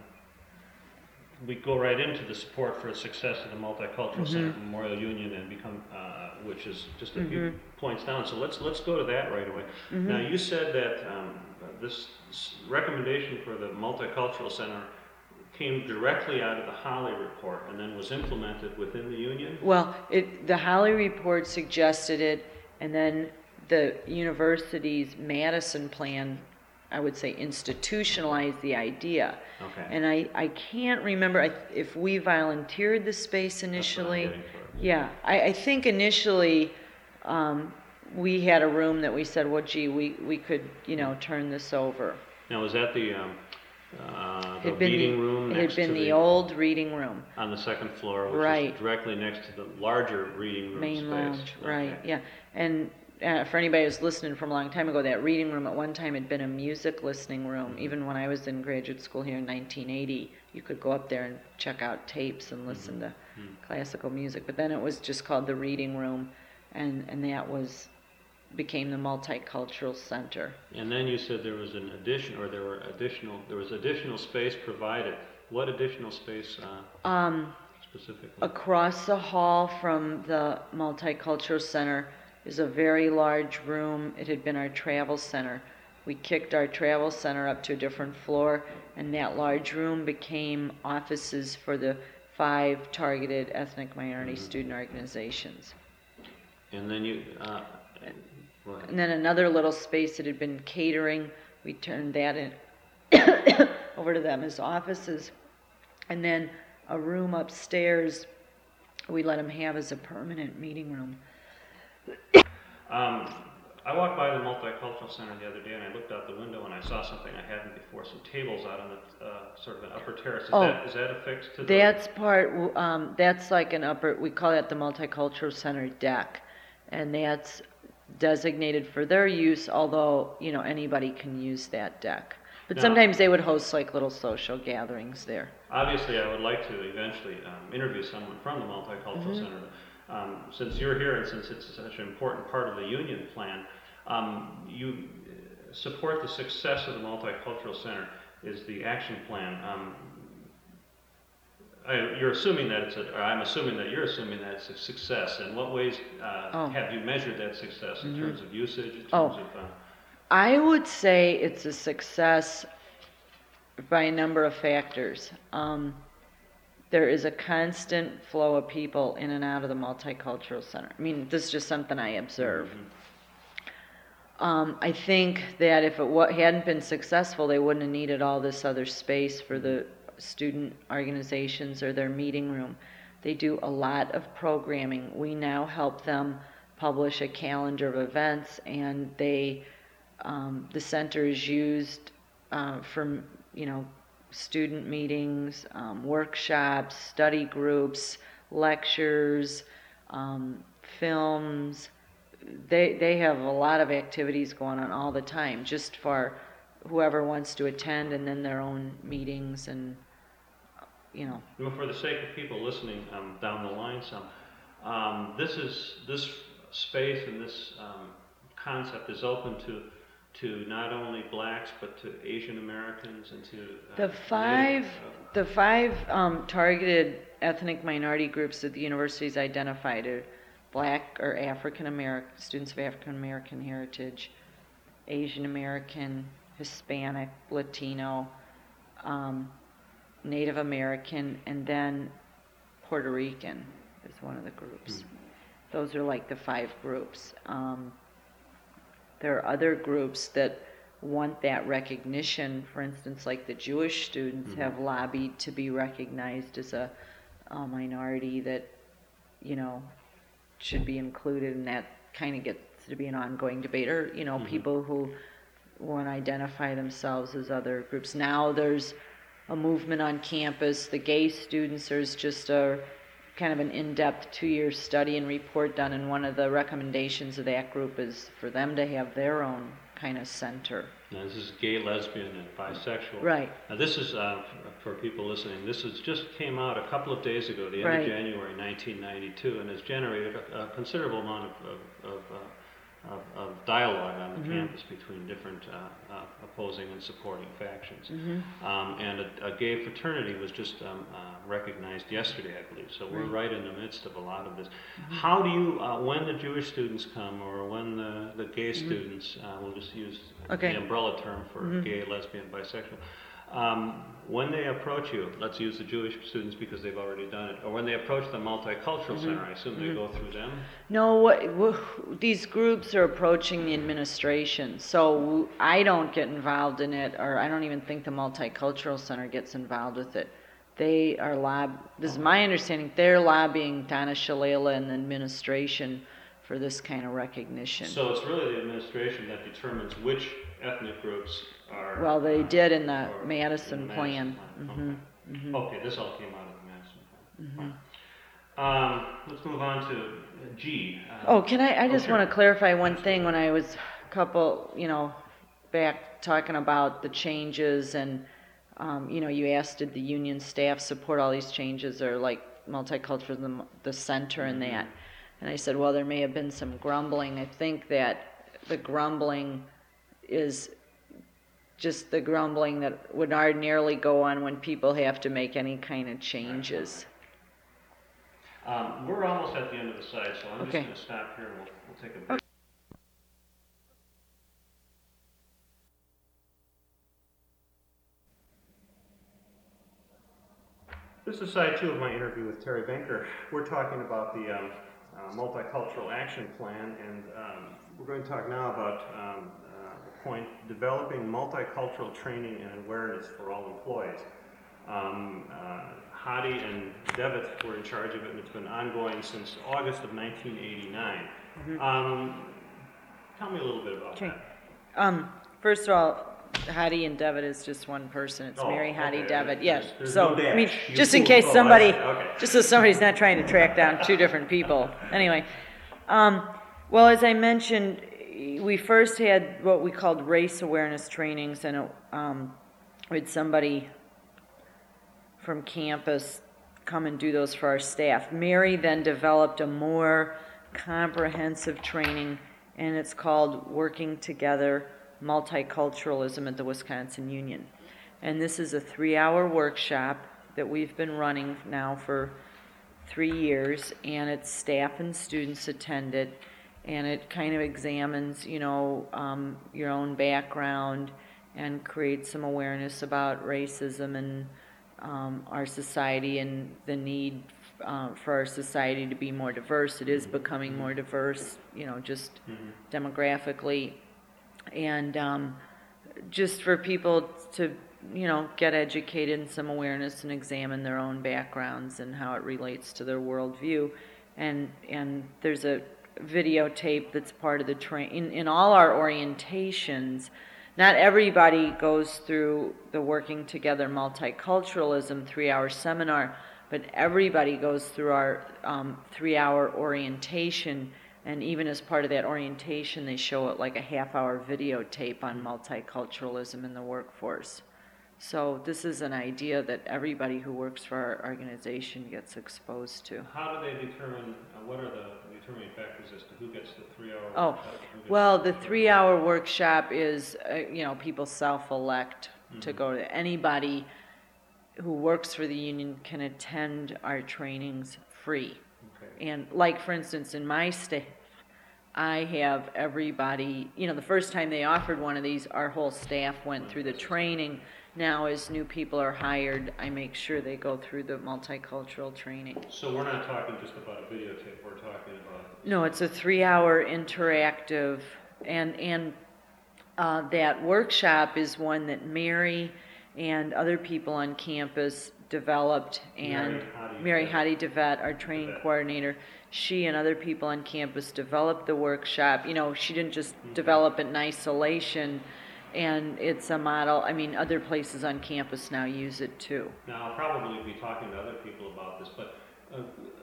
we go right into the support for the success of the Multicultural Mhm. Center Memorial Union and become, uh, which is just a few Mhm. points down. So let's let's go to that right away. Mhm. Now you said that um, this s- recommendation for the Multicultural Center came directly out of the Holly report and then was implemented within the union. Well, it, the Holly report suggested it, and then the university's Madison plan, I would say, institutionalized the idea. Okay. And I, I can't remember I- if we volunteered the space That's what I'm initially. getting for. Yeah, I, I think initially um, we had a room that we said, well, gee, we, we could, you know, turn this over. Now was that the um, uh, the It had been reading the, room it next had been to the old reading room. on the second floor, which Right. is directly next to the larger reading room Main space. lounge, right, Okay. yeah. And uh, for anybody who's listening from a long time ago, that reading room at one time had been a music listening room. Mm-hmm. Even when I was in graduate school here in nineteen eighty, you could go up there and check out tapes and listen Mm-hmm. to Mm-hmm. classical music. But then it was just called the reading room, and, and that was became the multicultural center. And then you said there was an addition, or there were additional, there was additional space provided. What additional space uh, Um, specifically? Across the hall from the Multicultural Center is a very large room. It had been our travel center. We kicked our travel center up to a different floor, and that large room became offices for the five targeted ethnic minority Mm-hmm. student organizations. And then you, uh, go ahead. And then another little space that had been catering, we turned that in over to them as offices. And then a room upstairs we let them have as a permanent meeting room. Um, I walked by the Multicultural Center the other day, and I looked out the window, and I saw something I hadn't before, some tables out on the, uh, sort of an upper terrace. Is Oh, that, is that affixed to the? That's part, um, that's like an upper, we call that the Multicultural Center deck. And that's designated for their use, although, you know, anybody can use that deck. But Now- sometimes they would host like little social gatherings there. Obviously, I would like to eventually um, interview someone from the Multicultural Mm-hmm. Center. Um, since you're here and since it's such an important part of the union plan, um, you support the success of the Multicultural Center is the action plan. Um, I, you're assuming that it's a, or I'm assuming that you're assuming that it's a success. In what ways uh, Oh. have you measured that success in Mhm. terms of usage, in terms Oh. of... Uh, I would say it's a success by a number of factors. Um, there is a constant flow of people in and out of the Multicultural Center. I mean, this is just something I observe. mhm. Um, I think that if it wa- hadn't been successful, they wouldn't have needed all this other space for the student organizations or their meeting room. They do a lot of programming. We now help them publish a calendar of events, and they, um, the center is used uh, for, you know, student meetings, um, workshops, study groups, lectures, um, films. They they have a lot of activities going on all the time, just for whoever wants to attend, and then their own meetings and, you know. Well, for the sake of people listening um, down the line some, um, this is this space and this um, concept is open to to not only blacks but to Asian Americans and to uh, The five, Native, the five um, targeted ethnic minority groups that the university's identified are Black or African American, students of African American heritage, Asian American, Hispanic, Latino, um, Native American, and then Puerto Rican is one of the groups. Mm. Those are like the five groups. Um, there are other groups that want that recognition. For instance, like the Jewish students Mhm. have lobbied to be recognized as a, a minority that, you know, should be included, and that kind of gets to be an ongoing debate. Or, you know, Mhm. people who want to identify themselves as other groups. Now there's a movement on campus. The gay students, there's just a kind of an in-depth two-year study and report done, and one of the recommendations of that group is for them to have their own kind of center. Now, this is gay, lesbian, and bisexual. Right. Now, this is, uh, f- for people listening, this is just came out a couple of days ago, the end Right. of January nineteen ninety-two, and has generated a, a considerable amount of, of, of, uh, of, of dialogue on the Mhm. campus between different uh, uh, opposing and supporting factions. Mm-hmm. Um, and a, a gay fraternity was just um, uh, recognized yesterday, I believe. So we're Right. right in the midst of a lot of this. How do you, uh, when the Jewish students come, or when the, the gay students, uh, we'll just use Okay. the umbrella term for Mhm. gay, lesbian, bisexual, um, when they approach you, let's use the Jewish students because they've already done it, or when they approach the Multicultural Center, I assume they go through them? No, what, wh- these groups are approaching the administration, so I don't get involved in it, or I don't even think the Multicultural Center gets involved with it. They are lob, this is my understanding, they're lobbying Donna Shalala and the administration for this kind of recognition. So it's really the administration that determines which ethnic groups are... Well, they uh, did in the or- Madison in the plan. Madison plan. Mhm, mhm. Okay. Okay, this all came out of the Madison plan. Mhm. Fine. Um, let's move on to G. Uh, Oh, can I, I just sure. want to clarify one thing. When I was a couple, you know, back talking about the changes and, um, you know, you asked, did the union staff support all these changes, or like multiculturalism, the center and that? And I said, well, there may have been some grumbling. I think that the grumbling is just the grumbling that would ordinarily go on when people have to make any kind of changes. Um, we're almost at the end of the slide, so I'm Okay. just going to stop here and we'll, we'll take a break. This is side two of my interview with Terry Banker. We're talking about the um, uh, Multicultural Action Plan, and um, we're going to talk now about um, uh, the point, developing multicultural training and awareness for all employees. Um, uh, Hadi and Devitt were in charge of it, and it's been ongoing since August of nineteen eighty-nine. Mm-hmm. Um, tell me a little bit about Okay. that. Um, first of all, Hadi and Devitt is just one person. It's Oh, Mary Hadi okay. Devitt. There's- Yes. there's So no dash. I mean, You just in fooled- case oh, I somebody, see. Okay. just so somebody's not trying to track down two different people. Anyway, um, well, as I mentioned, we first had what we called race awareness trainings, and um, we had somebody from campus come and do those for our staff. Mary then developed a more comprehensive training, and it's called Working Together Multiculturalism at the Wisconsin Union. And this is a three-hour workshop that we've been running now for three years, and it's staff and students attend it, and it kind of examines, you know, um, your own background and creates some awareness about racism and um, our society and the need uh, for our society to be more diverse. It is becoming more diverse, you know, just mm-hmm. demographically, and um, just for people to, you know, get educated and some awareness and examine their own backgrounds and how it relates to their worldview. And and there's a videotape that's part of the train in, in all our orientations. Not everybody goes through the Working Together Multiculturalism three-hour seminar, but everybody goes through our um, three-hour orientation, and even as part of that orientation, they show it like a half-hour videotape on multiculturalism in the workforce. So this is an idea that everybody who works for our organization gets exposed to. How do they determine, uh, what are the determining factors as to who gets the three-hour Oh, workshop? well, the three-hour workshop is, uh, you know, people self-elect mm-hmm. to go to. Anybody who works for the union can attend our trainings free. Okay. And like, for instance, in my staff, I have everybody, you know, the first time they offered one of these, our whole staff went through the training. Now, as new people are hired, I make sure they go through the multicultural training. So we're not talking just about a videotape, we're talking about... No, it's a three-hour interactive, and, and uh, that workshop is one that Mary and other people on campus developed, and Mary Hadi Devet, our training Devet. coordinator, she and other people on campus developed the workshop. You know, she didn't just mm-hmm. develop it in isolation, and it's a model. I mean, other places on campus now use it too. Now, I'll probably be talking to other people about this, but uh,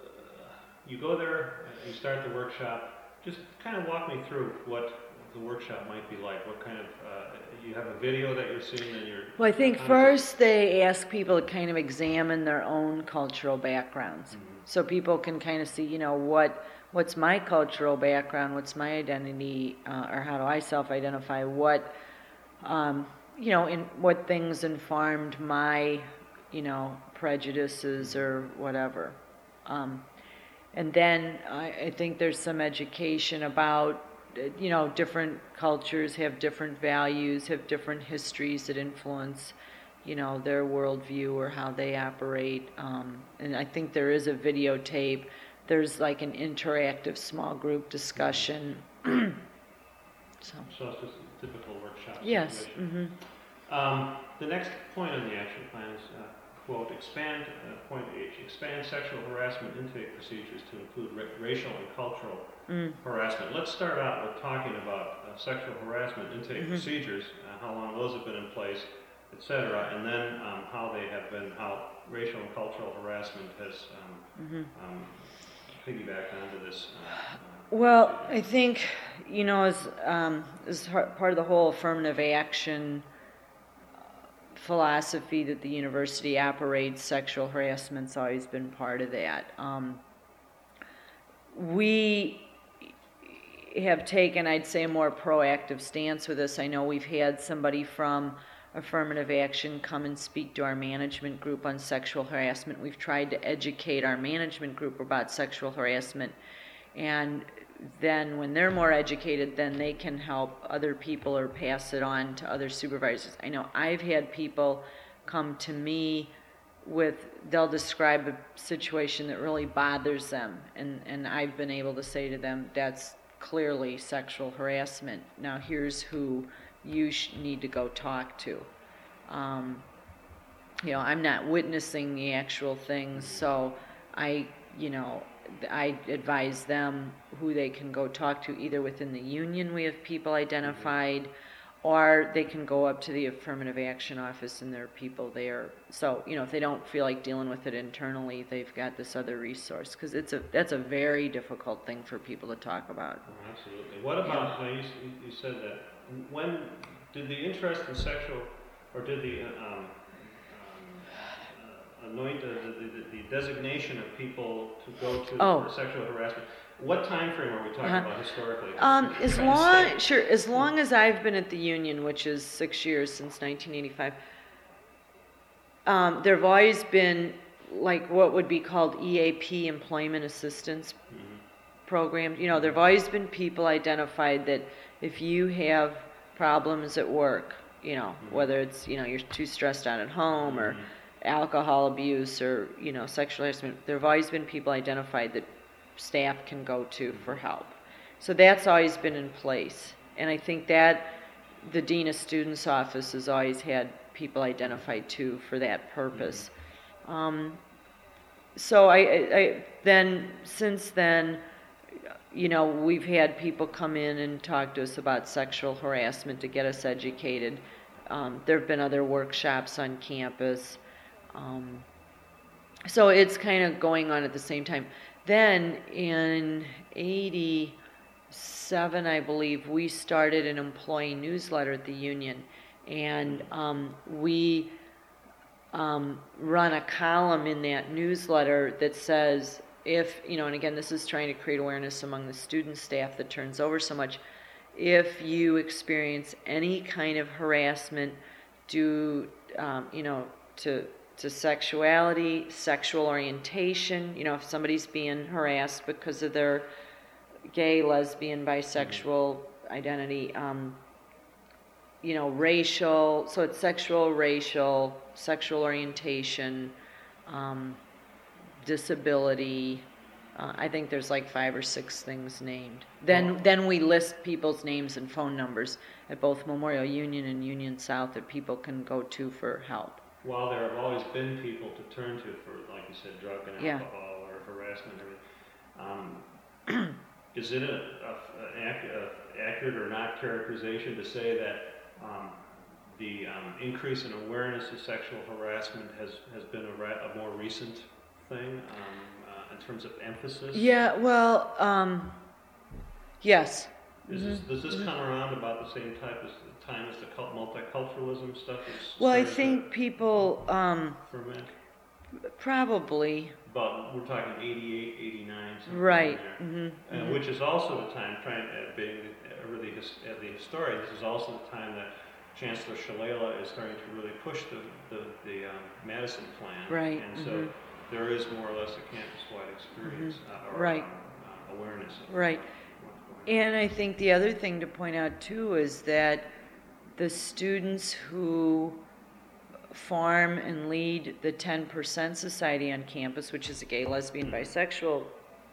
you go there, you start the workshop. Just kind of walk me through what the workshop might be like. What kind of, uh, you have a video that you're seeing and you're... Well, I think first they ask people to kind of examine their own cultural backgrounds. Mm-hmm. So people can kind of see, you know, what what's my cultural background, what's my identity, uh, or how do I self-identify, what... Um, you know, in what things informed my, you know, prejudices or whatever. Um, and then I, I think there's some education about, you know, different cultures have different values, have different histories that influence, you know, their worldview or how they operate. Um, and I think there is a videotape. There's like an interactive small group discussion. So, so it's just a typical workshop yes. situation. Mm-hmm. Um, the next point on the action plan is, uh, quote, expand, uh, point H, expand sexual harassment intake procedures to include ra- racial and cultural mm. harassment. Let's start out with talking about uh, sexual harassment intake mm-hmm. procedures, uh, how long those have been in place, et cetera, and then um, how they have been, how racial and cultural harassment has um, Mhm. um, piggybacked onto this. Uh, uh, Well, I think, you know, as, um, as har- part of the whole affirmative action philosophy that the university operates, sexual harassment's always been part of that. Um, we have taken, I'd say, a more proactive stance with this. I know we've had somebody from affirmative action come and speak to our management group on sexual harassment. We've tried to educate our management group about sexual harassment, and then when they're more educated, then they can help other people or pass it on to other supervisors. I know I've had people come to me with, they'll describe a situation that really bothers them, and, and I've been able to say to them, that's clearly sexual harassment. Now here's who you sh- need to go talk to. Um, you know, I'm not witnessing the actual things, so I, you know, I advise them who they can go talk to. Either within the union we have people identified, or they can go up to the affirmative action office and there are people there. So, you know, if they don't feel like dealing with it internally, they've got this other resource, because it's a that's a very difficult thing for people to talk about. Oh, absolutely. What about, yeah. Now you, you said that, when did the interest in sexual, or did the um, um, anoint, uh, the, the, the designation of people to go to oh. for sexual harassment, what time frame are we talking uh-huh. about historically? Um, as long, sure, as long as I've been at the union, which is six years, since nineteen eighty-five, um, there have always been like what would be called E A P, Employment Assistance mm-hmm. Program. You know, there have always been people identified that if you have problems at work, you know, mm-hmm. whether it's, you know, you're too stressed out at home mm-hmm. or alcohol abuse or, you know, sexual harassment, there have always been people identified that staff can go to for help. So that's always been in place. And I think that the Dean of Students Office has always had people identified too for that purpose. Mm-hmm. Um, so I, I, I then, since then, you know, we've had people come in and talk to us about sexual harassment to get us educated. Um, there have been other workshops on campus. Um, so it's kind of going on at the same time. Then in eighty-seven, I believe, we started an employee newsletter at the union, and um, we um, run a column in that newsletter that says, if, you know, and again, this is trying to create awareness among the student staff that turns over so much, if you experience any kind of harassment due, um, you know, to to sexuality, sexual orientation, you know, if somebody's being harassed because of their gay, lesbian, bisexual mm-hmm. identity, um, you know, racial, so it's sexual, racial, sexual orientation, um, disability, uh, I think there's like five or six things named. Then, well, then we list people's names and phone numbers at both Memorial Union and Union South that people can go to for help. While there have always been people to turn to for, like you said, drug and yeah. alcohol or harassment, or, um, is it an accurate, accurate or not characterization to say that um, the um, increase in awareness of sexual harassment has, has been a, ra- a more recent thing um, uh, in terms of emphasis? Yeah, well, um, yes. Is this, does this come around about the same type as time as the multiculturalism stuff is? Well, I think people um, ferment? Probably. But we're talking eighty-eight, eighty-nine, something right. there. Mm-hmm. And mm-hmm. which is also the time, trying uh, being uh, really his, uh, the historian, this is also the time that Chancellor Shalala is starting to really push the the, the um, Madison Plan. Right. And mm-hmm. so there is more or less a campus-wide experience mm-hmm. uh, or right. um, uh, awareness of right. And I think the other thing to point out too is that the students who form and lead the ten percent Society on campus, which is a gay, lesbian, bisexual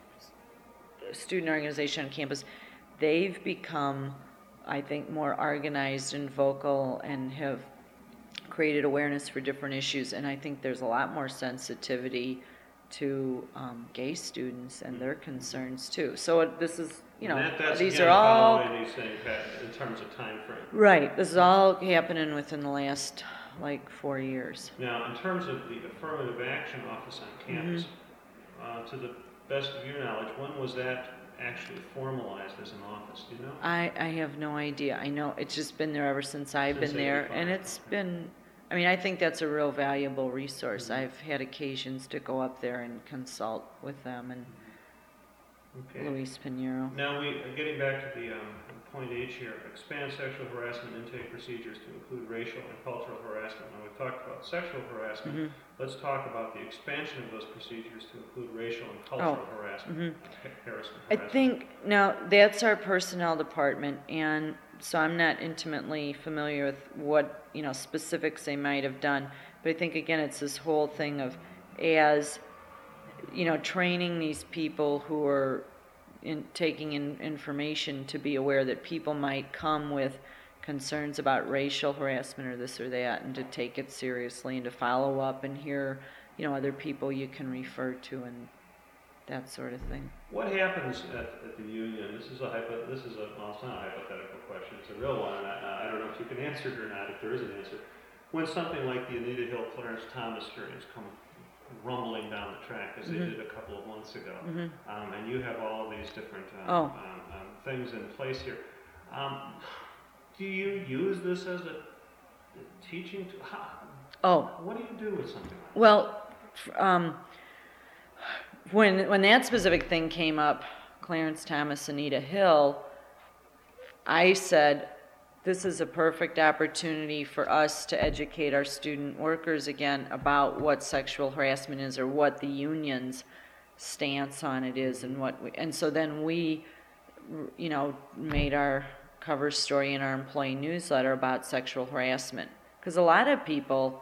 student organization on campus, they've become, I think, more organized and vocal and have created awareness for different issues. And I think there's a lot more sensitivity to um, gay students and their concerns too. So it, this is, you know, that, that's, these again, are all these things in terms of time frame. Right. This is all happening within the last, like four years. Now, in terms of the affirmative action office on campus, mm-hmm. uh, to the best of your knowledge, when was that actually formalized as an office? Do you know? I, I have no idea. I know it's just been there ever since I've since been there, and it's okay. been, I mean, I think that's a real valuable resource. Mm-hmm. I've had occasions to go up there and consult with them and okay. Luis Pinheiro. Now, we getting back to the um, point H here, expand sexual harassment intake procedures to include racial and cultural harassment. Now, we've talked about sexual harassment. Mm-hmm. Let's talk about the expansion of those procedures to include racial and cultural oh. harassment. Mm-hmm. harassment. I think, now, that's our personnel department, and so I'm not intimately familiar with what, you know, specifics they might have done, but I think, again, it's this whole thing of as, you know, training these people who are in taking in information to be aware that people might come with concerns about racial harassment or this or that, and to take it seriously and to follow up and hear, you know, other people you can refer to and that sort of thing. What happens at, at the union? This is a hypo, this is a well, it's not a hypothetical question. It's a real one. And I, I don't know if you can answer it or not. If there is an answer, when something like the Anita Hill Clarence Thomas hearings come rumbling down the track, as mm-hmm. they did a couple of months ago, mm-hmm. um, and you have all of these different um, oh. um, um, things in place here. Um, do you use this as a teaching tool? Oh. What do you do with something like that? Well, um, when when that specific thing came up, Clarence Thomas, Anita Hill, I said, this is a perfect opportunity for us to educate our student workers again about what sexual harassment is or what the union's stance on it is, and what we, and so then we, you know, made our cover story in our employee newsletter about sexual harassment, because a lot of people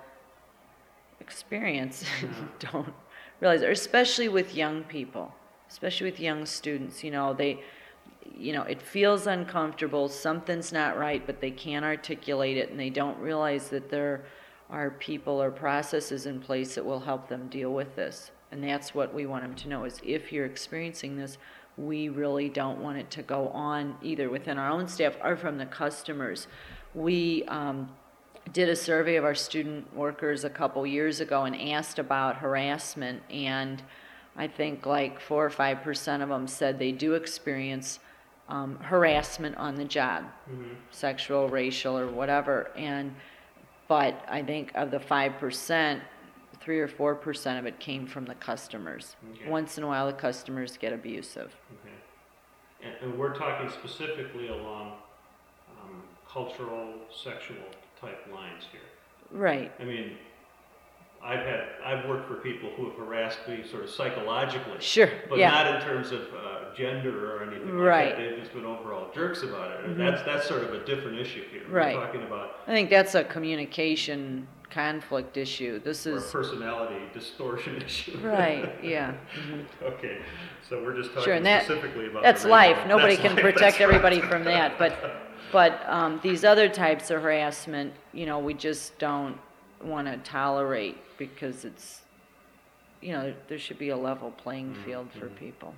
experience don't realize, or especially with young people, especially with young students, you know, they, you know, it feels uncomfortable, something's not right, but they can't articulate it, and they don't realize that there are people or processes in place that will help them deal with this. And that's what we want them to know, is if you're experiencing this, we really don't want it to go on either within our own staff or from the customers. We um, did a survey of our student workers a couple years ago and asked about harassment, and I think like four or five percent of them said they do experience um, harassment on the job, mm-hmm. sexual, racial, or whatever. And but I think of the five percent, three or four percent of it came from the customers. Okay. Once in a while, the customers get abusive. Okay. And, and we're talking specifically along um, cultural, sexual type lines here. Right. I mean, I've had, I've worked for people who have harassed me sort of psychologically. Sure. But yeah. not in terms of uh, gender or anything right. like that. They've just been overall jerks about it. And mm-hmm. that's that's sort of a different issue here. Right. We're talking about. I think that's a communication conflict issue. This or is a personality distortion issue. Right. Yeah. Mm-hmm. Okay. So we're just talking sure, and that, specifically about. That's life. Racial. Nobody that's can life. protect that's everybody right. from that. But but um, these other types of harassment, you know, we just don't want to tolerate, because it's, you know, there should be a level playing field mm-hmm. for people.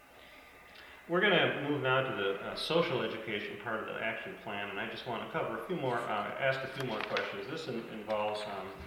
We're going to move now to the uh, social education part of the action plan, and I just want to cover a few more, uh, ask a few more questions. This in, involves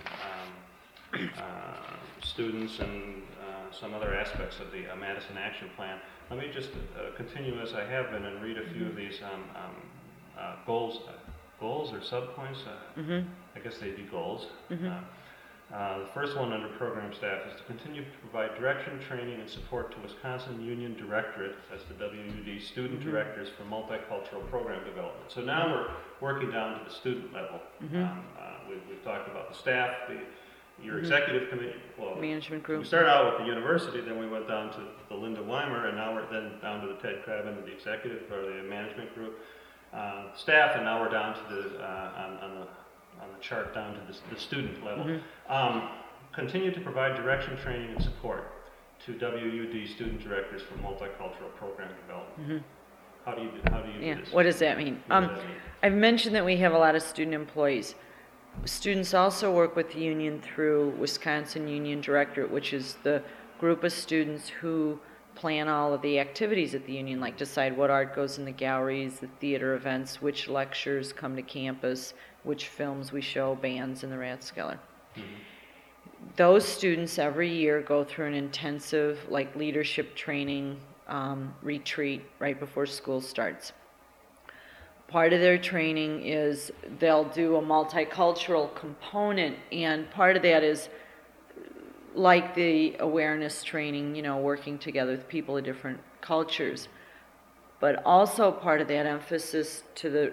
um, um, uh, students and uh, some other aspects of the uh, Madison Action Plan. Let me just uh, continue as I have been and read a few mm-hmm. of these um, um, uh, goals, uh, goals or subpoints. Uh, mm-hmm. I guess they'd be goals. Mm-hmm. Uh, Uh, the first one under program staff is to continue to provide direction, training, and support to Wisconsin Union Directorate, that's the W U D, student mm-hmm. directors for multicultural program development. So now we're working down to the student level. Mm-hmm. Um, uh, we've, we've talked about the staff, the, your mm-hmm. executive committee, well, management group. We started out with the university, then we went down to the Linda Weimer, and now we're then down to the Ted Craven, the executive or the management group, uh, staff, and now we're down to the uh, on, on the on the chart down to the, the student level. Mm-hmm. Um, continue to provide direction, training, and support to W U D student directors for multicultural program development. Mm-hmm. How do you do, how do you yeah. do this? What does that mean? What Um, does that mean? I've mentioned that we have a lot of student employees. Students also work with the union through Wisconsin Union Directorate, which is the group of students who plan all of the activities at the union, like decide what art goes in the galleries, the theater events, which lectures come to campus, which films we show, bands in the Rathskeller. Mm-hmm. Those students every year go through an intensive like leadership training um, retreat right before school starts. Part of their training is they'll do a multicultural component, and part of that is like the awareness training, you know, working together with people of different cultures. But also part of that emphasis to the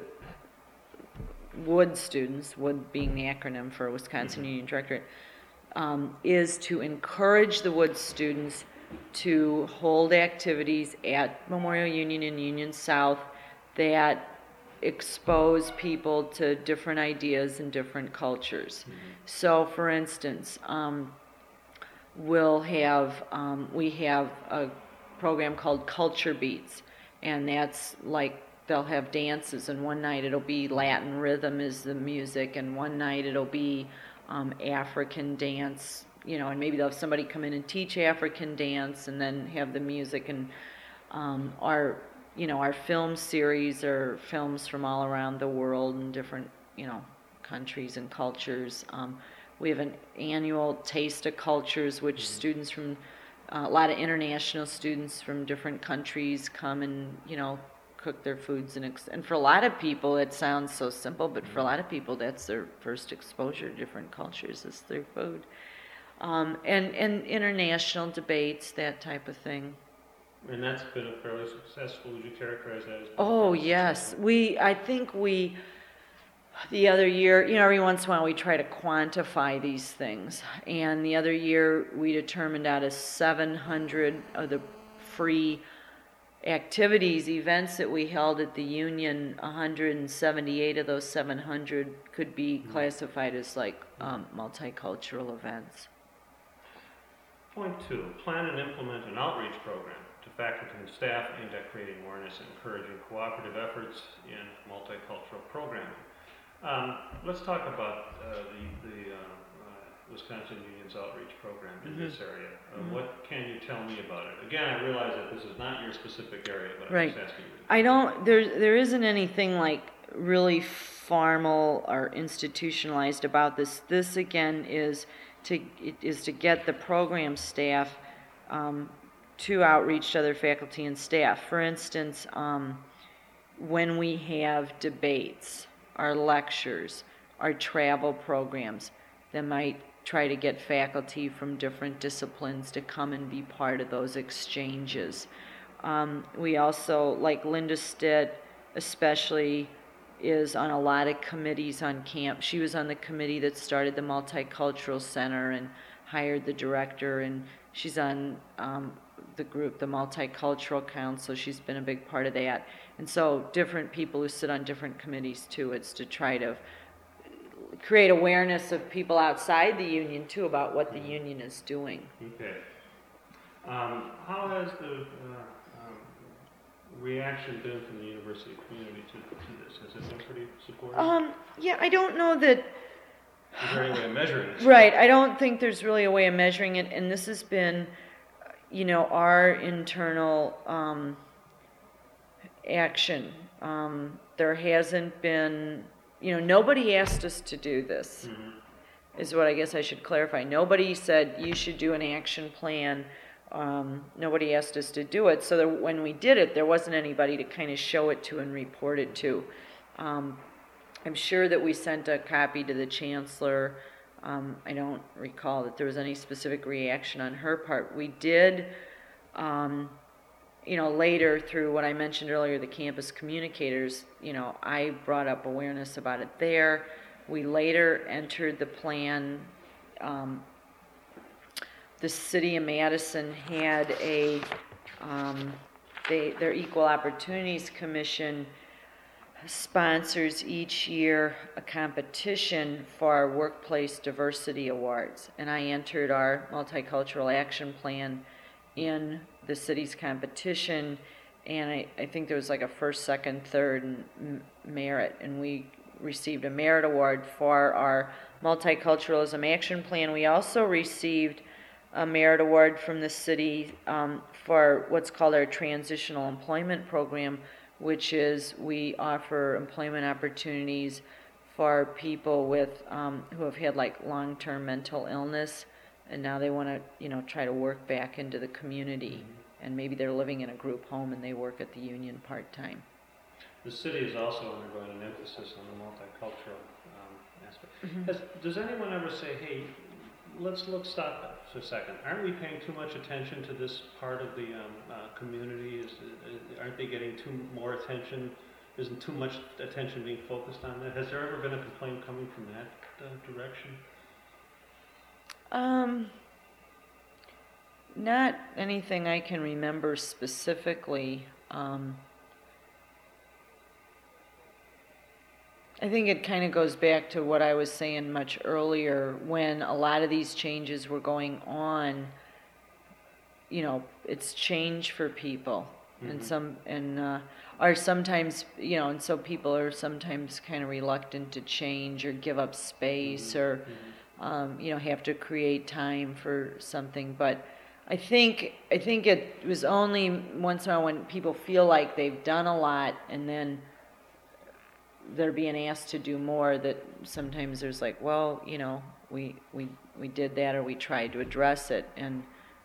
WOOD students, WOOD being the acronym for Wisconsin mm-hmm. Union Directorate, um, is to encourage the WOOD students to hold activities at Memorial Union and Union South that expose people to different ideas and different cultures. Mm-hmm. So, for instance, um, we'll have, um, we have a program called Culture Beats, and that's like they'll have dances, and one night it'll be Latin rhythm is the music, and one night it'll be um, African dance, you know, and maybe they'll have somebody come in and teach African dance and then have the music. And um, our, you know, our film series are films from all around the world and different, you know, countries and cultures. Um, we have an annual Taste of Cultures, which mm-hmm. students from, uh, a lot of international students from different countries come and, you know, cook their foods. And, ex- and for a lot of people, it sounds so simple, but for a lot of people, that's their first exposure to different cultures, is their food. Um, and, and international debates, that type of thing. And that's been a fairly successful, would you characterize that as? Oh, yes. We, I think we, the other year, you know, every once in a while we try to quantify these things. And the other year we determined out of seven hundred of the free activities, events that we held at the union, one hundred seventy-eight of those seven hundred could be classified as like um, multicultural events. Point two, plan and implement an outreach program to faculty and staff aimed at creating awareness and encouraging cooperative efforts in multicultural programming. Um, let's talk about uh, the, the uh, uh, Wisconsin Union's outreach program in mm-hmm. this area. Uh, mm-hmm. What can you tell me about it? Again, I realize that this is not your specific area, but right. I'm just asking you. I don't, there, there isn't anything like really formal or institutionalized about this. This, again, is to, is to get the program staff um, to outreach to other faculty and staff. For instance, um, when we have debates, our lectures, our travel programs, that might try to get faculty from different disciplines to come and be part of those exchanges. Um, we also, like Linda Stitt especially, is on a lot of committees on camp. She was on the committee that started the Multicultural Center and hired the director, and she's on um, the group, the Multicultural Council. She's been a big part of that. And so different people who sit on different committees too. It's to try to create awareness of people outside the union too about what the union is doing. Okay. Um, how has the uh, um, reaction been from the university community to, to this? Has it been pretty supportive? Um, yeah, I don't know that. Is there any way of measuring this? Right, I don't think there's really a way of measuring it, and this has been, you know, our internal um, action. Um, there hasn't been, you know, nobody asked us to do this, mm-hmm. is what I guess I should clarify. Nobody said you should do an action plan. Um, nobody asked us to do it, so that when we did it, there wasn't anybody to kind of show it to and report it to. Um, I'm sure that we sent a copy to the chancellor. Um, I don't recall that there was any specific reaction on her part. We did, um, you know, later through what I mentioned earlier, the campus communicators, you know, I brought up awareness about it there. We later entered the plan. Um, the city of Madison had a, um, they, their Equal Opportunities Commission sponsors each year a competition for our Workplace Diversity Awards. And I entered our Multicultural Action Plan in the city's competition, and I, I think there was like a first, second, third, and m- merit, and we received a merit award for our Multiculturalism Action Plan. We also received a merit award from the city um, for what's called our transitional employment program, which is we offer employment opportunities for people with um, who have had like long-term mental illness, and now they want to, you know, try to work back into the community, and maybe they're living in a group home and they work at the union part-time. The city is also undergoing an emphasis on the multicultural um, aspect. Mm-hmm. Has, does anyone ever say, hey, let's look, stop for a second. Aren't we paying too much attention to this part of the um, uh, community? Is, is, aren't they getting too more attention? Isn't too much attention being focused on that? Has there ever been a complaint coming from that uh, direction? Um, not anything I can remember specifically. Um, I think it kind of goes back to what I was saying much earlier, when a lot of these changes were going on. You know, it's change for people, mm-hmm. and some and uh, are sometimes, you know, and so people are sometimes kind of reluctant to change or give up space, mm-hmm. or mm-hmm. Um, you know, have to create time for something. But I think I think it was only once in a while when people feel like they've done a lot and then they're being asked to do more, that sometimes there's like, well, you know, we we we did that, or we tried to address it. And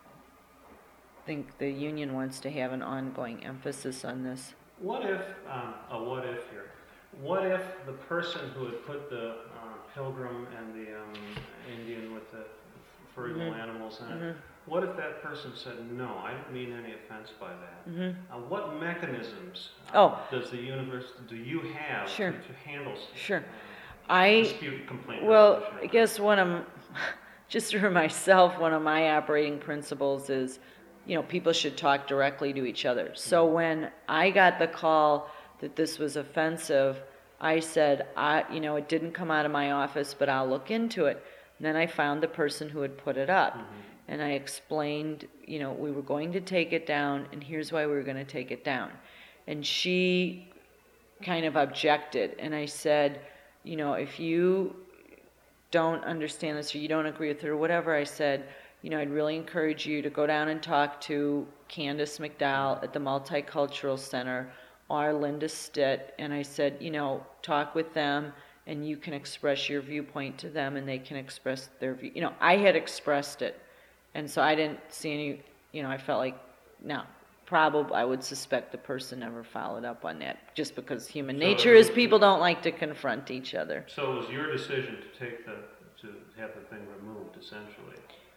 I think the union wants to have an ongoing emphasis on this. What if, um, a what if here, what if the person who had put the uh, pilgrim and the um, Indian with the furry mm-hmm. little animals in it, mm-hmm. what if that person said, no, I don't mean any offense by that? Mm-hmm. Uh, what mechanisms uh, oh. does the universe, do you have sure. to, to handle sure. uh, I, dispute complaint? Well, I guess one of, just for myself, one of my operating principles is, you know, people should talk directly to each other. So when I got the call that this was offensive, I said, I, you know, it didn't come out of my office, but I'll look into it. And then I found the person who had put it up. Mm-hmm. And I explained, you know, we were going to take it down, and here's why we were going to take it down. And she kind of objected. And I said, you know, if you don't understand this or you don't agree with it or whatever, I said, you know, I'd really encourage you to go down and talk to Candace McDowell at the Multicultural Center or Linda Stitt. And I said, you know, talk with them and you can express your viewpoint to them and they can express their view. You know, I had expressed it. And so I didn't see any, you know, I felt like, no, probably I would suspect the person never followed up on that, just because human so nature is people don't like to confront each other. So it was your decision to take the, to have the thing removed, essentially.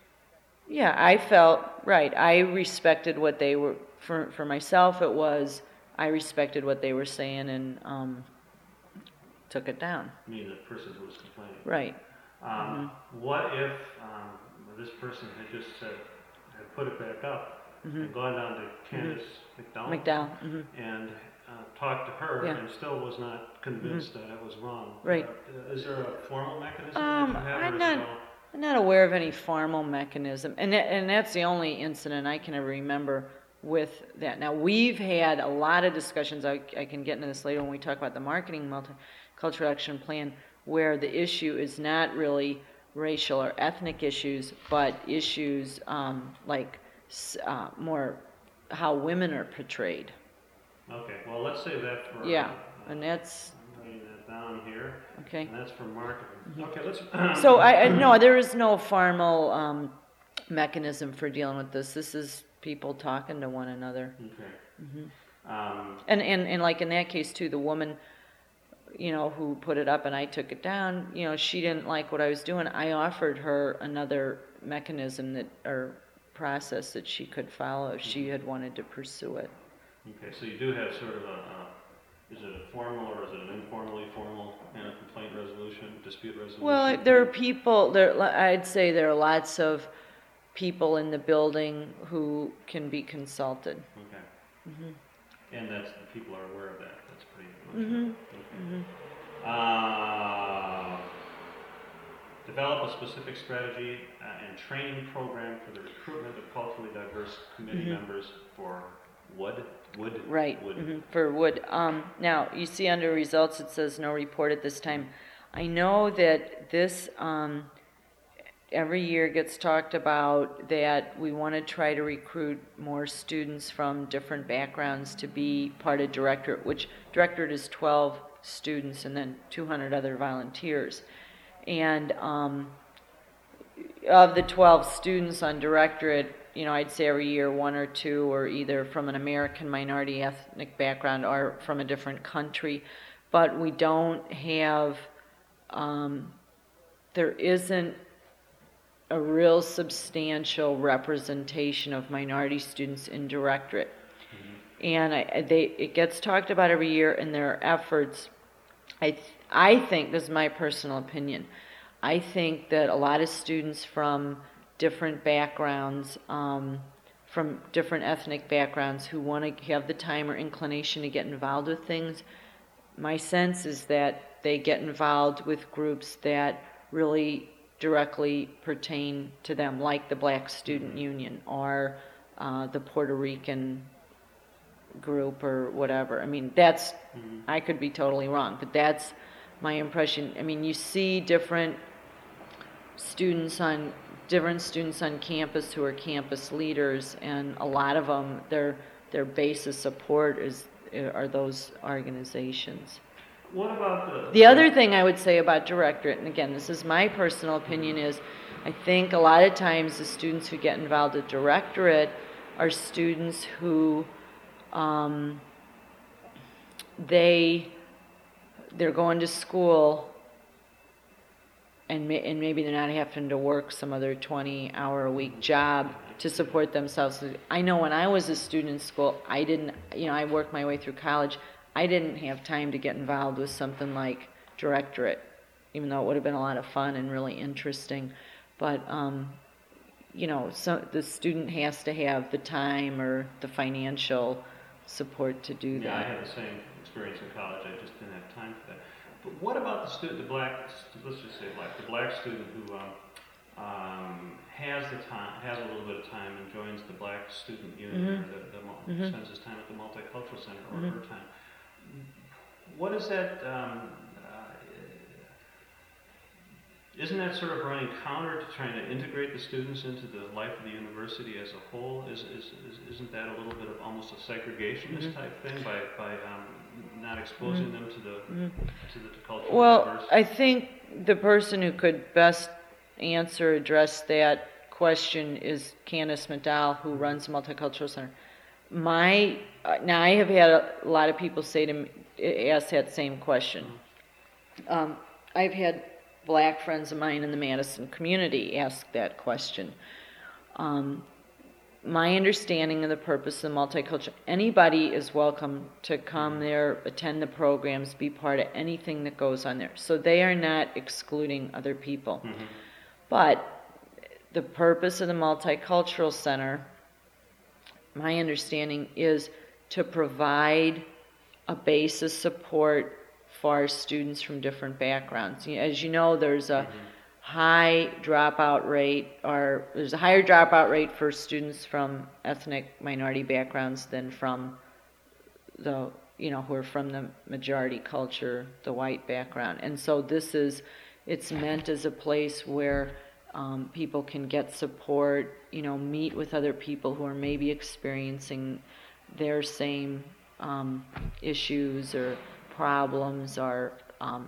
Yeah, I felt, right, I respected what they were, for for myself it was, I respected what they were saying and um, took it down. You mean the person who was complaining? Right. Um, mm-hmm. What if um, this person had just said, had put it back up, mm-hmm. and gone down to Candace mm-hmm. McDowell, McDowell. Mm-hmm. and uh, talked to her yeah. and still was not convinced mm-hmm. that it was wrong? Right. Uh, is there a formal mechanism um, that you have? I'm not, I'm not aware of any formal mechanism, and that, and that's the only incident I can ever remember with that. Now, we've had a lot of discussions, I, I can get into this later when we talk about the marketing multicultural action plan, where the issue is not really racial or ethnic issues, but issues um, like uh, more how women are portrayed. Okay, well, let's say that for... Yeah, uh, and that's... I'm writing that down here. Okay. And that's for marketing. Mm-hmm. Okay, let's... so, I, I no, there is no formal um, mechanism for dealing with this. This is people talking to one another. Okay. Mm-hmm. Um, and, and, and like in that case, too, the woman, you know, who put it up and I took it down, you know, she didn't like what I was doing. I offered her another mechanism that, or process that she could follow if she had wanted to pursue it. Okay, so you do have sort of a, uh, is it a formal or is it an informally formal kind of complaint resolution, dispute resolution? Well, there are people, there, I'd say there are lots of people in the building who can be consulted. Okay. Mm-hmm. And that's, the people are aware of that. That's pretty much mm-hmm. okay. Mm-hmm. Uh, develop a specific strategy uh, and training program for the recruitment of culturally diverse committee mm-hmm. members for Wood? Wood? Right, Wood. Mm-hmm. for Wood. Um, now, you see under results it says no report at this time. I know that this, um, every year gets talked about that we want to try to recruit more students from different backgrounds to be part of directorate, which directorate is twelve students and then two hundred other volunteers. And um, of the twelve students on directorate, you know, I'd say every year one or two are either from an American minority ethnic background or from a different country. But we don't have, um, there isn't a real substantial representation of minority students in directorate. Mm-hmm. And I, they, it gets talked about every year, and there are efforts. I, th- I think, this is my personal opinion, I think that a lot of students from different backgrounds, um, from different ethnic backgrounds who want to have the time or inclination to get involved with things, my sense is that they get involved with groups that really directly pertain to them, like the Black Student Union or uh, the Puerto Rican group or whatever. I mean, that's, mm-hmm. I could be totally wrong, but that's my impression. I mean, you see different students on different students on campus who are campus leaders, and a lot of them, their their base of support is are those organizations. What about the... The other thing I would say about directorate, and again, this is my personal opinion, is I think a lot of times the students who get involved at directorate are students who um, they they're going to school and may, and maybe they're not having to work some other twenty hour a week job to support themselves. I know when I was a student in school, I didn't, you know, I worked my way through college. I didn't have time to get involved with something like directorate, even though it would have been a lot of fun and really interesting. But, um, you know, so the student has to have the time or the financial support to do yeah, that. Yeah, I had the same experience in college. I just didn't have time for that. But what about the student, the black, let's just say black, the black student who um, um, has the time, has a little bit of time and joins the Black Student Union, mm-hmm. or the, the, mm-hmm. spends his time at the Multicultural Center, or mm-hmm. her time. What is that, um, uh, isn't that sort of running counter to trying to integrate the students into the life of the university as a whole? Is, is, is, isn't that a little bit of almost a segregationist mm-hmm. type thing by, by um, not exposing mm-hmm. them to the, mm-hmm. to the cultural well, diversity? I think the person who could best answer, address that question is Candace McDowell, who runs the Multicultural Center. My uh, now I have had a, a lot of people say to me, ask that same question. Um, I've had black friends of mine in the Madison community ask that question. Um, my understanding of the purpose of the multicultural, anybody is welcome to come there, attend the programs, be part of anything that goes on there. So they are not excluding other people. Mm-hmm. But the purpose of the Multicultural Center, my understanding, is to provide a base of support for our students from different backgrounds. As you know, there's a mm-hmm. high dropout rate, or there's a higher dropout rate for students from ethnic minority backgrounds than from the, you know, who are from the majority culture, the white background. And so this is, it's meant as a place where um, people can get support, you know, meet with other people who are maybe experiencing their same um, issues or problems or, um,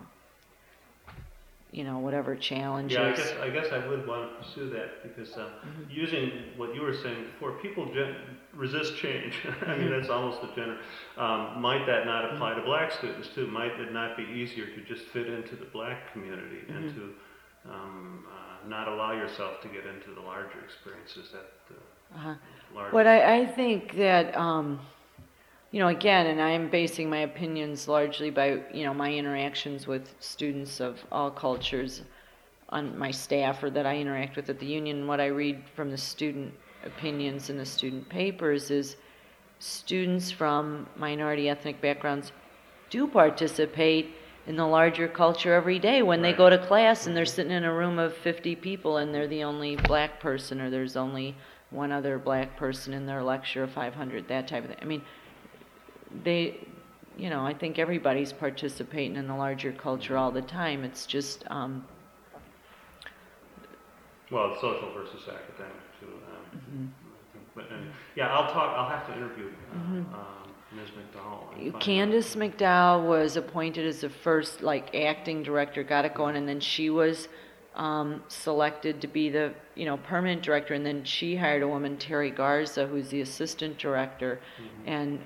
you know, whatever challenges. Yeah, I guess I guess I would want to pursue that because uh, mm-hmm. using what you were saying before, people gen- resist change. I mean, that's almost a general. Um, might that not apply mm-hmm. to black students too? Might it not be easier to just fit into the black community mm-hmm. and to um, uh, not allow yourself to get into the larger experiences that uh, uh-huh. larger? But I, I think that. Um, You know, again, and I'm basing my opinions largely by, you know, my interactions with students of all cultures on my staff or that I interact with at the union. What I read from the student opinions in the student papers is students from minority ethnic backgrounds do participate in the larger culture every day when right. they go to class and they're sitting in a room of fifty people and they're the only black person, or there's only one other black person in their lecture of five hundred, that type of thing. I mean, they, you know, I think everybody's participating in the larger culture all the time. It's just, um, Well, it's social versus academic too. Um, Mm-hmm. I think, but anyway, yeah, I'll talk. I'll have to interview uh, Mm-hmm. um, Miz McDowell. and find Candace out. McDowell was appointed as the first, like, acting director, got it going, and then she was um, selected to be the, you know, permanent director, and then she hired a woman, Terry Garza, who's the assistant director, Mhm. and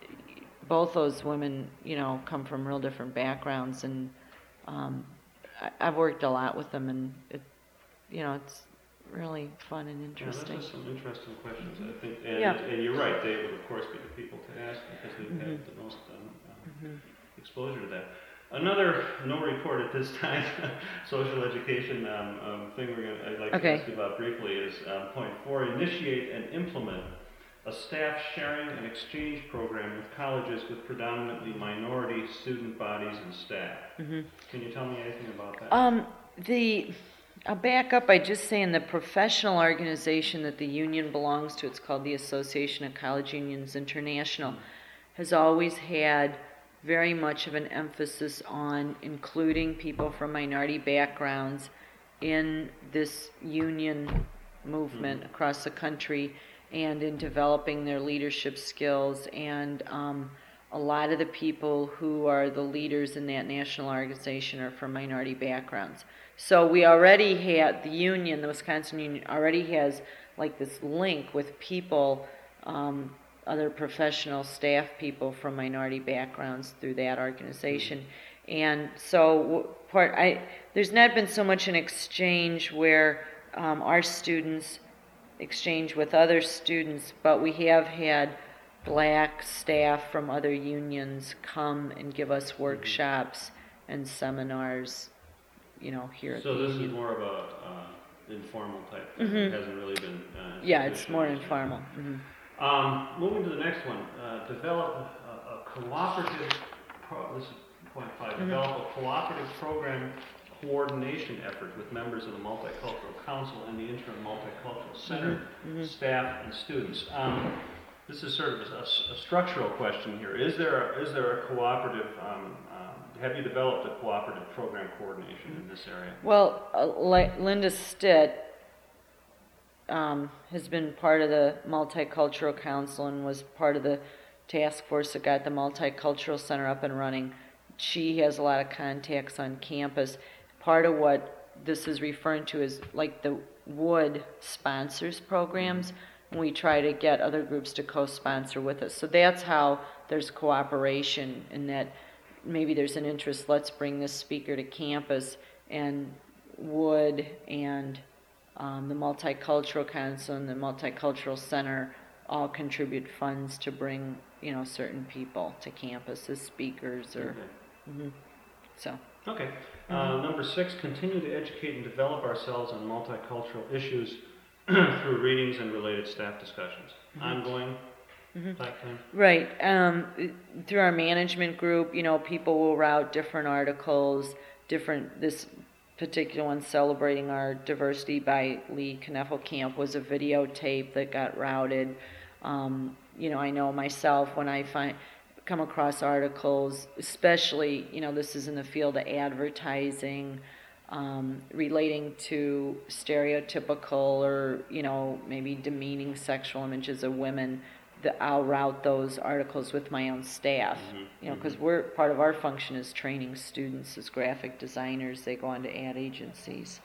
both those women, you know, come from real different backgrounds, and um, I, I've worked a lot with them, and it, you know, it's really fun and Yeah, those interesting. are some interesting questions, I think. And, Yeah. and you're right, they would, of course, be the people to ask because they've had Mhm. the most um, uh, Mhm. exposure to that. Another no report at this time, social education um, um, thing we're gonna, I'd like Okay. to ask you about briefly is um, point four, initiate and implement a staff sharing and exchange program with colleges with predominantly minority student bodies and staff. Mhm. Can you tell me anything about that? Um, the, I'll back up by just saying the professional organization that the union belongs to, it's called the Association of College Unions International, has always had very much of an emphasis on including people from minority backgrounds in this union movement Mhm. across the country and in developing their leadership skills. And um, a lot of the people who are the leaders in that national organization are from minority backgrounds. So we already had, the union, the Wisconsin Union, already has like this link with people, um, other professional staff people from minority backgrounds through that organization. And so w- part, I, there's not been so much an exchange where um, our students exchange with other students, but we have had black staff from other unions come and give us workshops and seminars, you know, here at the So this union. is more of a uh, informal type thing. Mhm. It hasn't really been. Uh, Yeah, it's more institutionalized. informal. Mhm. Um, moving to the next one, uh, develop a, a cooperative. Pro, this is point five. Mhm. Develop a cooperative program coordination effort with members of the Multicultural Council and the Interim Multicultural Center Mhm. staff and students. Um, this is sort of a, a structural question here. Is there a, is there a cooperative? Um, um, have you developed a cooperative program coordination in this area? Well, uh, like Linda Stitt um, has been part of the Multicultural Council and was part of the task force that got the Multicultural Center up and running. She has a lot of contacts on campus. Part of what this is referring to is like the Wood sponsors programs, and we try to get other groups to co-sponsor with us. So that's how there's cooperation in that maybe there's an interest, let's bring this speaker to campus, and Wood and um, the Multicultural Council and the Multicultural Center all contribute funds to bring, you know, certain people to campus as speakers or, Okay. mhm. so. Okay. Uh, number six, continue to educate and develop ourselves on multicultural issues through readings and related staff discussions. Mhm. Ongoing Mhm. type thing. Right. Um, through our management group, you know, people will route different articles, different, this particular one celebrating our Diversity by Lee Kneffel Camp was a videotape that got routed. Um, you know, I know myself when I find, come across articles, especially, you know, this is in the field of advertising, um, relating to stereotypical or, you know, maybe demeaning sexual images of women, that I'll route those articles with my own staff, Mhm, you know, because mhm. we're, part of our function is training students as graphic designers. They go on to ad agencies.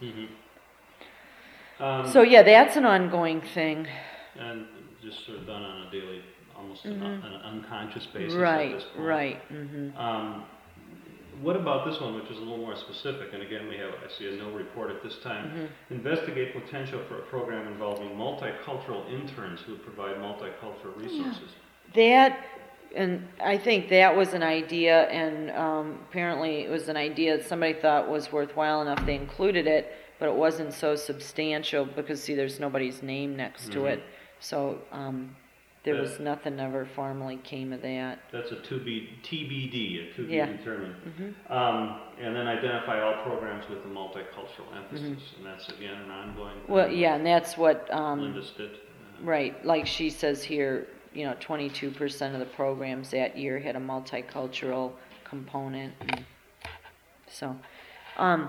Mm-hmm. Um, So yeah, that's an ongoing thing. and just sort of done on a daily, almost Mhm. an, an unconscious basis at Right, this point. right. hmm Um, what about this one, which is a little more specific? And again, we have, I see a no report at this time. Mhm. Investigate potential for a program involving multicultural interns who provide multicultural resources. That, and I think that was an idea, and um, apparently it was an idea that somebody thought was worthwhile enough. They included it, but it wasn't so substantial because, see, there's nobody's name next to Mhm. it. So um, there That- was nothing ever formally came of that. That's a to be T B D, a to be Yeah. determined. Mhm. Um, and then identify all programs with a multicultural emphasis, and that's again an ongoing. thing. Mm-hmm. Well, yeah, and that's what, um, Linda Stitt. Uh, right, like she says here, you know, twenty-two percent of the programs that year had a multicultural component. And so, um,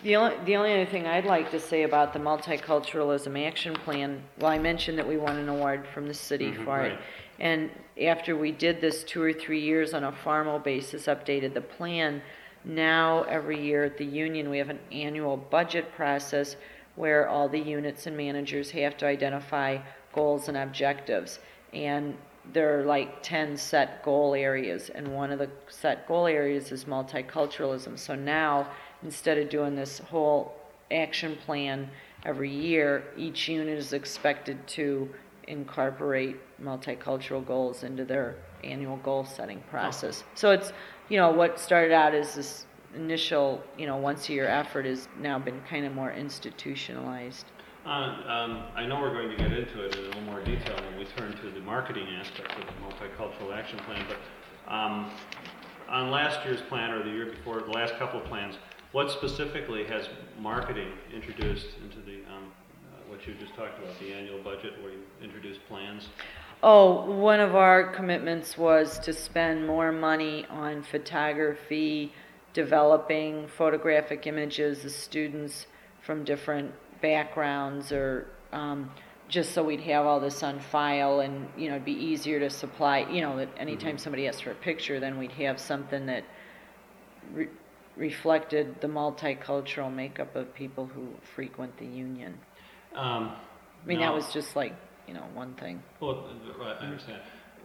The only, the only other thing I'd like to say about the Multiculturalism Action Plan, well, I mentioned that we won an award from the city Mhm, for it. right. And after we did this two or three years on a formal basis, updated the plan, now every year at the union, we have an annual budget process where all the units and managers have to identify goals and objectives. And there are like ten set goal areas, and one of the set goal areas is multiculturalism. So now, instead of doing this whole action plan every year, each unit is expected to incorporate multicultural goals into their annual goal setting process. So it's, you know, what started out as this initial, you know, once a year effort has now been kind of more institutionalized. Uh, um, I know we're going to get into it in a little more detail when we turn to the marketing aspects of the Multicultural Action Plan, but um, on last year's plan or the year before, the last couple of plans, what specifically has marketing introduced into the, um, uh, what you just talked about, the annual budget where you introduced plans? Oh, one of our commitments was to spend more money on photography, developing photographic images of students from different backgrounds, or um, just so we'd have all this on file, and you know it'd be easier to supply, you know, that anytime mm-hmm. somebody asks for a picture, then we'd have something that re- reflected the multicultural makeup of people who frequent the union. Um, I mean, now, that was just like, you know, one thing. Well, right, I understand.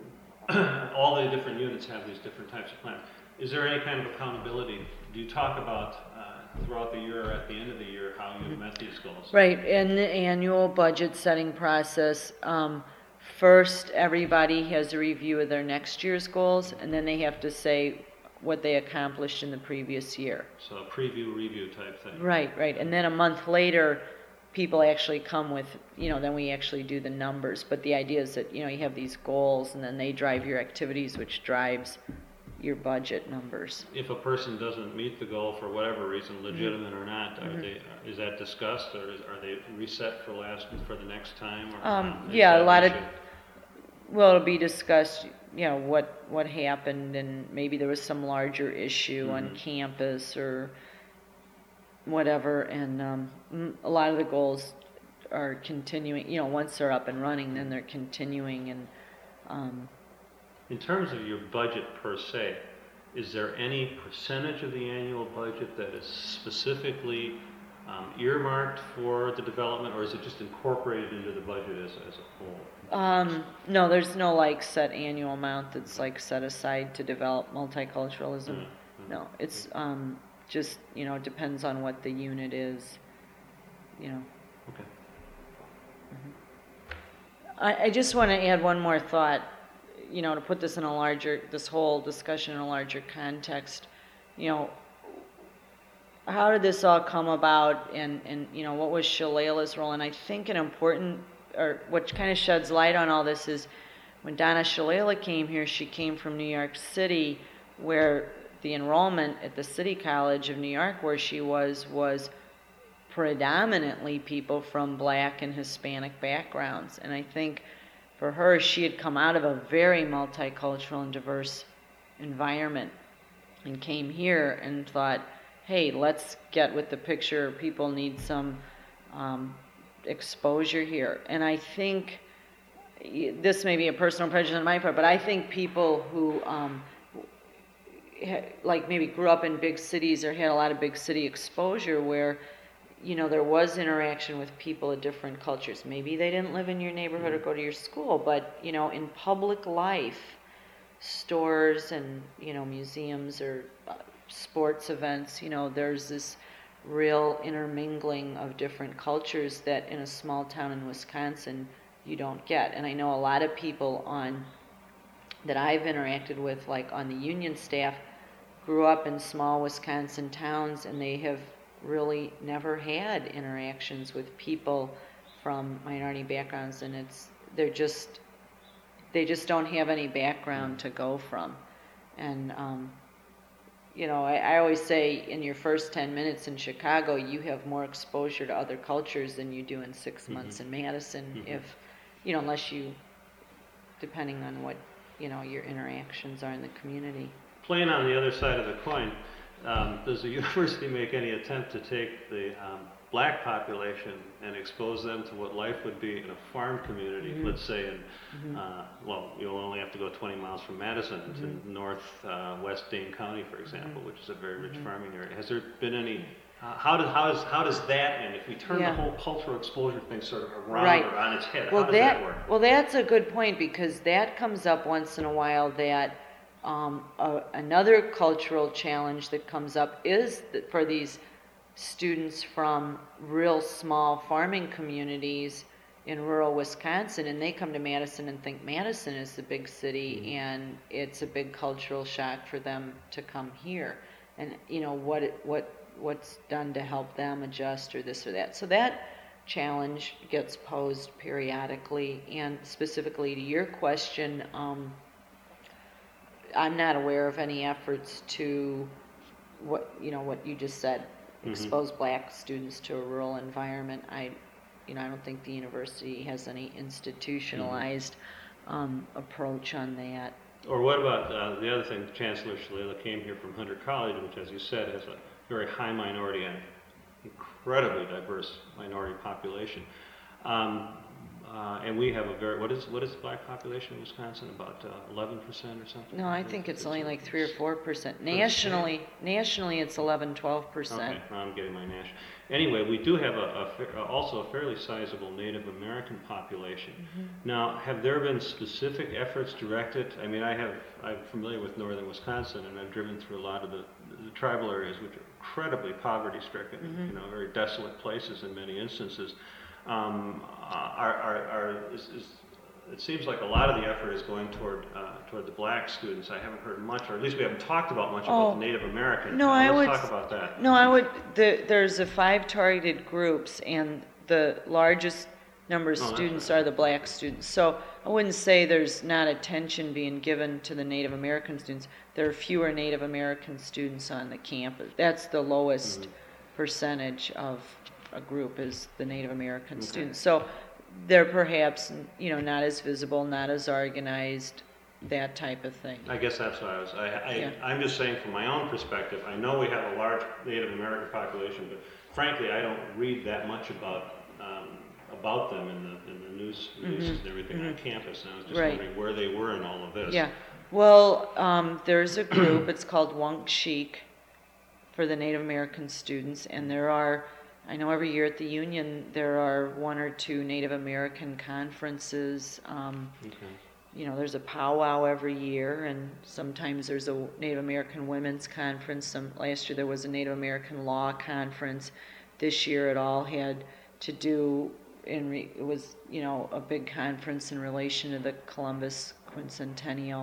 All the different units have these different types of plans. Is there any kind of accountability? Do you talk about uh, throughout the year or at the end of the year how you met these goals? Right, in the annual budget setting process, um, first everybody has a review of their next year's goals, and then they have to say what they accomplished in the previous year. So a preview, review type thing. Right, right, and then a month later, people actually come with, you know, then we actually do the numbers, but the idea is that, you know, you have these goals, and then they drive your activities, which drives your budget numbers. If a person doesn't meet the goal for whatever reason, legitimate mm-hmm. or not, are mm-hmm. they, is that discussed, or is, are they reset for last for the next time? Or um, yeah, a lot of, well, it'll be discussed, you know, what what happened, and maybe there was some larger issue mm-hmm. on campus or whatever, and um, a lot of the goals are continuing, you know, once they're up and running, then they're continuing. And um, in terms of your budget per se, is there any percentage of the annual budget that is specifically um, earmarked for the development, or is it just incorporated into the budget as, as a whole? Um, no, there's no like set annual amount that's like set aside to develop multiculturalism. Mm-hmm. No, it's um, just, you know, it depends on what the unit is, you know. Okay. Mm-hmm. I, I just want to add one more thought, you know, to put this in a larger, this whole discussion in a larger context. You know, how did this all come about, and, and you know, what was Shalala's role? And I think an important, or what kind of sheds light on all this is when Donna Shalala came here, she came from New York City, where the enrollment at the City College of New York, where she was, was predominantly people from Black and Hispanic backgrounds. And I think for her, she had come out of a very multicultural and diverse environment and came here and thought, hey, let's get with the picture. People need some um, exposure here. And I think, this may be a personal prejudice on my part, but I think people who um, like maybe grew up in big cities or had a lot of big city exposure where, you know, there was interaction with people of different cultures. Maybe they didn't live in your neighborhood or go to your school, but, you know, in public life, stores and, you know, museums or uh, sports events, you know, there's this real intermingling of different cultures that in a small town in Wisconsin you don't get. And I know a lot of people on that I've interacted with, like on the union staff, grew up in small Wisconsin towns, and they have really never had interactions with people from minority backgrounds, and it's they're just they just don't have any background to go from. And um, you know, I, I always say in your first ten minutes in Chicago, you have more exposure to other cultures than you do in six mm-hmm. months in Madison, mm-hmm. if you know, unless you, depending on what, you know, your interactions are in the community. Playing on the other side of the coin, Um, does the university make any attempt to take the um, black population and expose them to what life would be in a farm community, Mhm. let's say in, Mhm. uh, well, you'll only have to go twenty miles from Madison Mhm. to north uh, west Dane County, for example, Mhm. which is a very rich Mhm. farming area. Has there been any, uh, how, does, how, does, how does that end? If we turn Yeah. the whole cultural exposure thing sort of around Right. or on its head, Well, how does that, work? Well, that's a good point, because that comes up once in a while, that um, a, another cultural challenge that comes up is that for these students from real small farming communities in rural Wisconsin, and they come to Madison and think Madison is the big city, Mhm. and it's a big cultural shock for them to come here. And you know what it, what what's done to help them adjust, or this or that. So that challenge gets posed periodically. And specifically to your question, um, I'm not aware of any efforts to, what you know what you just said, Mhm. expose black students to a rural environment. I, you know, I don't think the university has any institutionalized um, approach on that. Or what about uh, the other thing? Chancellor Shalala came here from Hunter College, which, as you said, has a very high minority and incredibly diverse minority population. Um, uh, and we have a very, what is what is the black population in Wisconsin? About uh, eleven percent or something? No, I think it's only like three or four percent. For the Nationally, nationally it's eleven, twelve percent. Okay, well, I'm getting my national. Anyway, we do have a, a fa- also a fairly sizable Native American population. Mm-hmm. Now, have there been specific efforts directed? I mean, I have, I'm familiar with northern Wisconsin, and I've driven through a lot of the, the tribal areas, which are incredibly poverty-stricken, Mhm. you know, very desolate places in many instances. Um, are, are, are, is, is, it seems like a lot of the effort is going toward uh, toward the black students. I haven't heard much, or at least we haven't talked about much Oh, about the Native American. no, Uh, I let's would talk about that. No, I would. The, there's a five targeted groups, and the largest number of Oh, that's students right. are the black students. So I wouldn't say there's not attention being given to the Native American students. There are fewer Native American students on the campus. That's the lowest Mhm. percentage of a group, is the Native American Okay. students. So they're perhaps, you know, not as visible, not as organized, that type of thing. I guess that's what I was, I, I, Yeah. I'm just saying from my own perspective, I know we have a large Native American population, but frankly, I don't read that much about, um, about them in the, in the news releases and everything on campus, and I was just Mm-hmm. Right. wondering where they were in all of this. Yeah, well, um, there's a group, it's called Wunkshik, for the Native American students, and there are, I know every year at the Union, there are one or two Native American conferences. Um, Okay. you know, there's a powwow every year, and sometimes there's a Native American Women's Conference. Some, last year there was a Native American Law Conference. This year it all had to do, in re, it was, you know, a big conference in relation to the Columbus Quincentennial.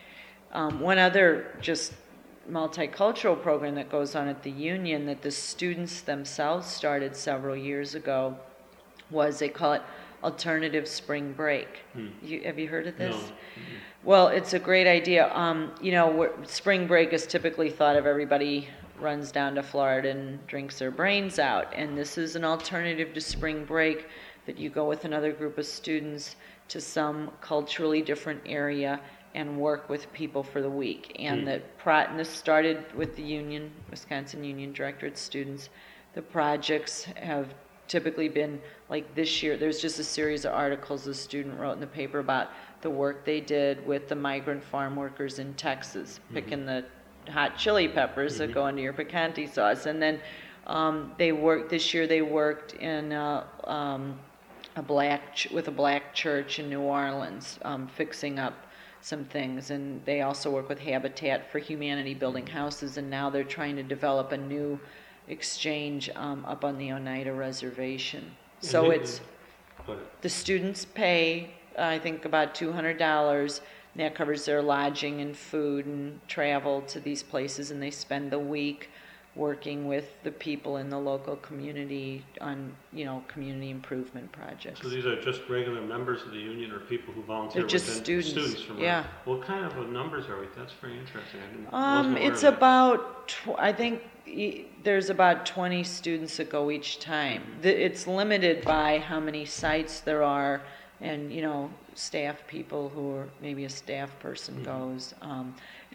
Um, one other just multicultural program that goes on at the Union that the students themselves started several years ago was, they call it Alternative Spring Break. Hmm. You, have you heard of this? No. Mhm. Well, it's a great idea. Um, you know, wh- spring break is typically thought of, everybody runs down to Florida and drinks their brains out. And this is an alternative to spring break, that you go with another group of students to some culturally different area and work with people for the week. And Hmm. the pro- and this started with the Union, Wisconsin Union Directorate students. The projects have typically been, like this year, there's just a series of articles a student wrote in the paper about the work they did with the migrant farm workers in Texas, Mm-hmm. picking the hot chili peppers that Mhm. go into your picante sauce. And then um, they worked, this year they worked in uh, um, a black, ch- with a black church in New Orleans, um, fixing up some things. And they also work with Habitat for Humanity, building houses, and now they're trying to develop a new exchange um, up on the Oneida Reservation. So And they- it's, Go ahead. the students pay, I think, about two hundred dollars. And that covers their lodging and food and travel to these places, and they spend the week working with the people in the local community on, you know, community improvement projects. So these are just regular members of the union, or people who volunteer They're just within students, students from yeah. What kind of uh, numbers are we? That's very interesting. I didn't, Um, wasn't aware it's of that. about, tw- I think e- there's about twenty students that go each time. The- It's limited by how many sites there are, and, you know, staff people who are, maybe a staff person Mhm. goes. Um,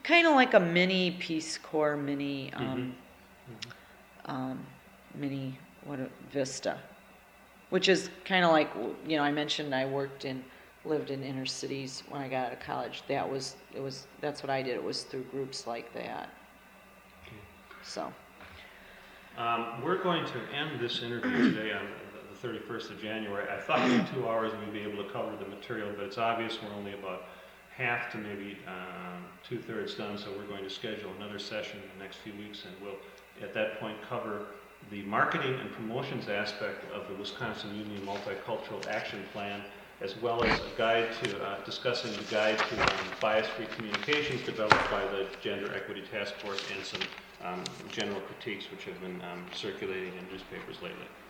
kind of like a mini Peace Corps, mini, um, Mhm. um, mini, what, a- Vista, which is kind of like, you know, I mentioned I worked in, lived in inner cities when I got out of college. That was, it was, that's what I did. It was through groups like that. So, Um, we're going to end this interview today on the thirty-first of January. I thought in two hours we'd be able to cover the material, but it's obvious we're only about half to maybe um, two-thirds done, so we're going to schedule another session in the next few weeks, and we'll, at that point, cover the marketing and promotions aspect of the Wisconsin Union Multicultural Action Plan, as well as a guide to, uh, discussing the guide to um, bias-free communications developed by the Gender Equity Task Force, and some um, general critiques which have been um, circulating in newspapers lately.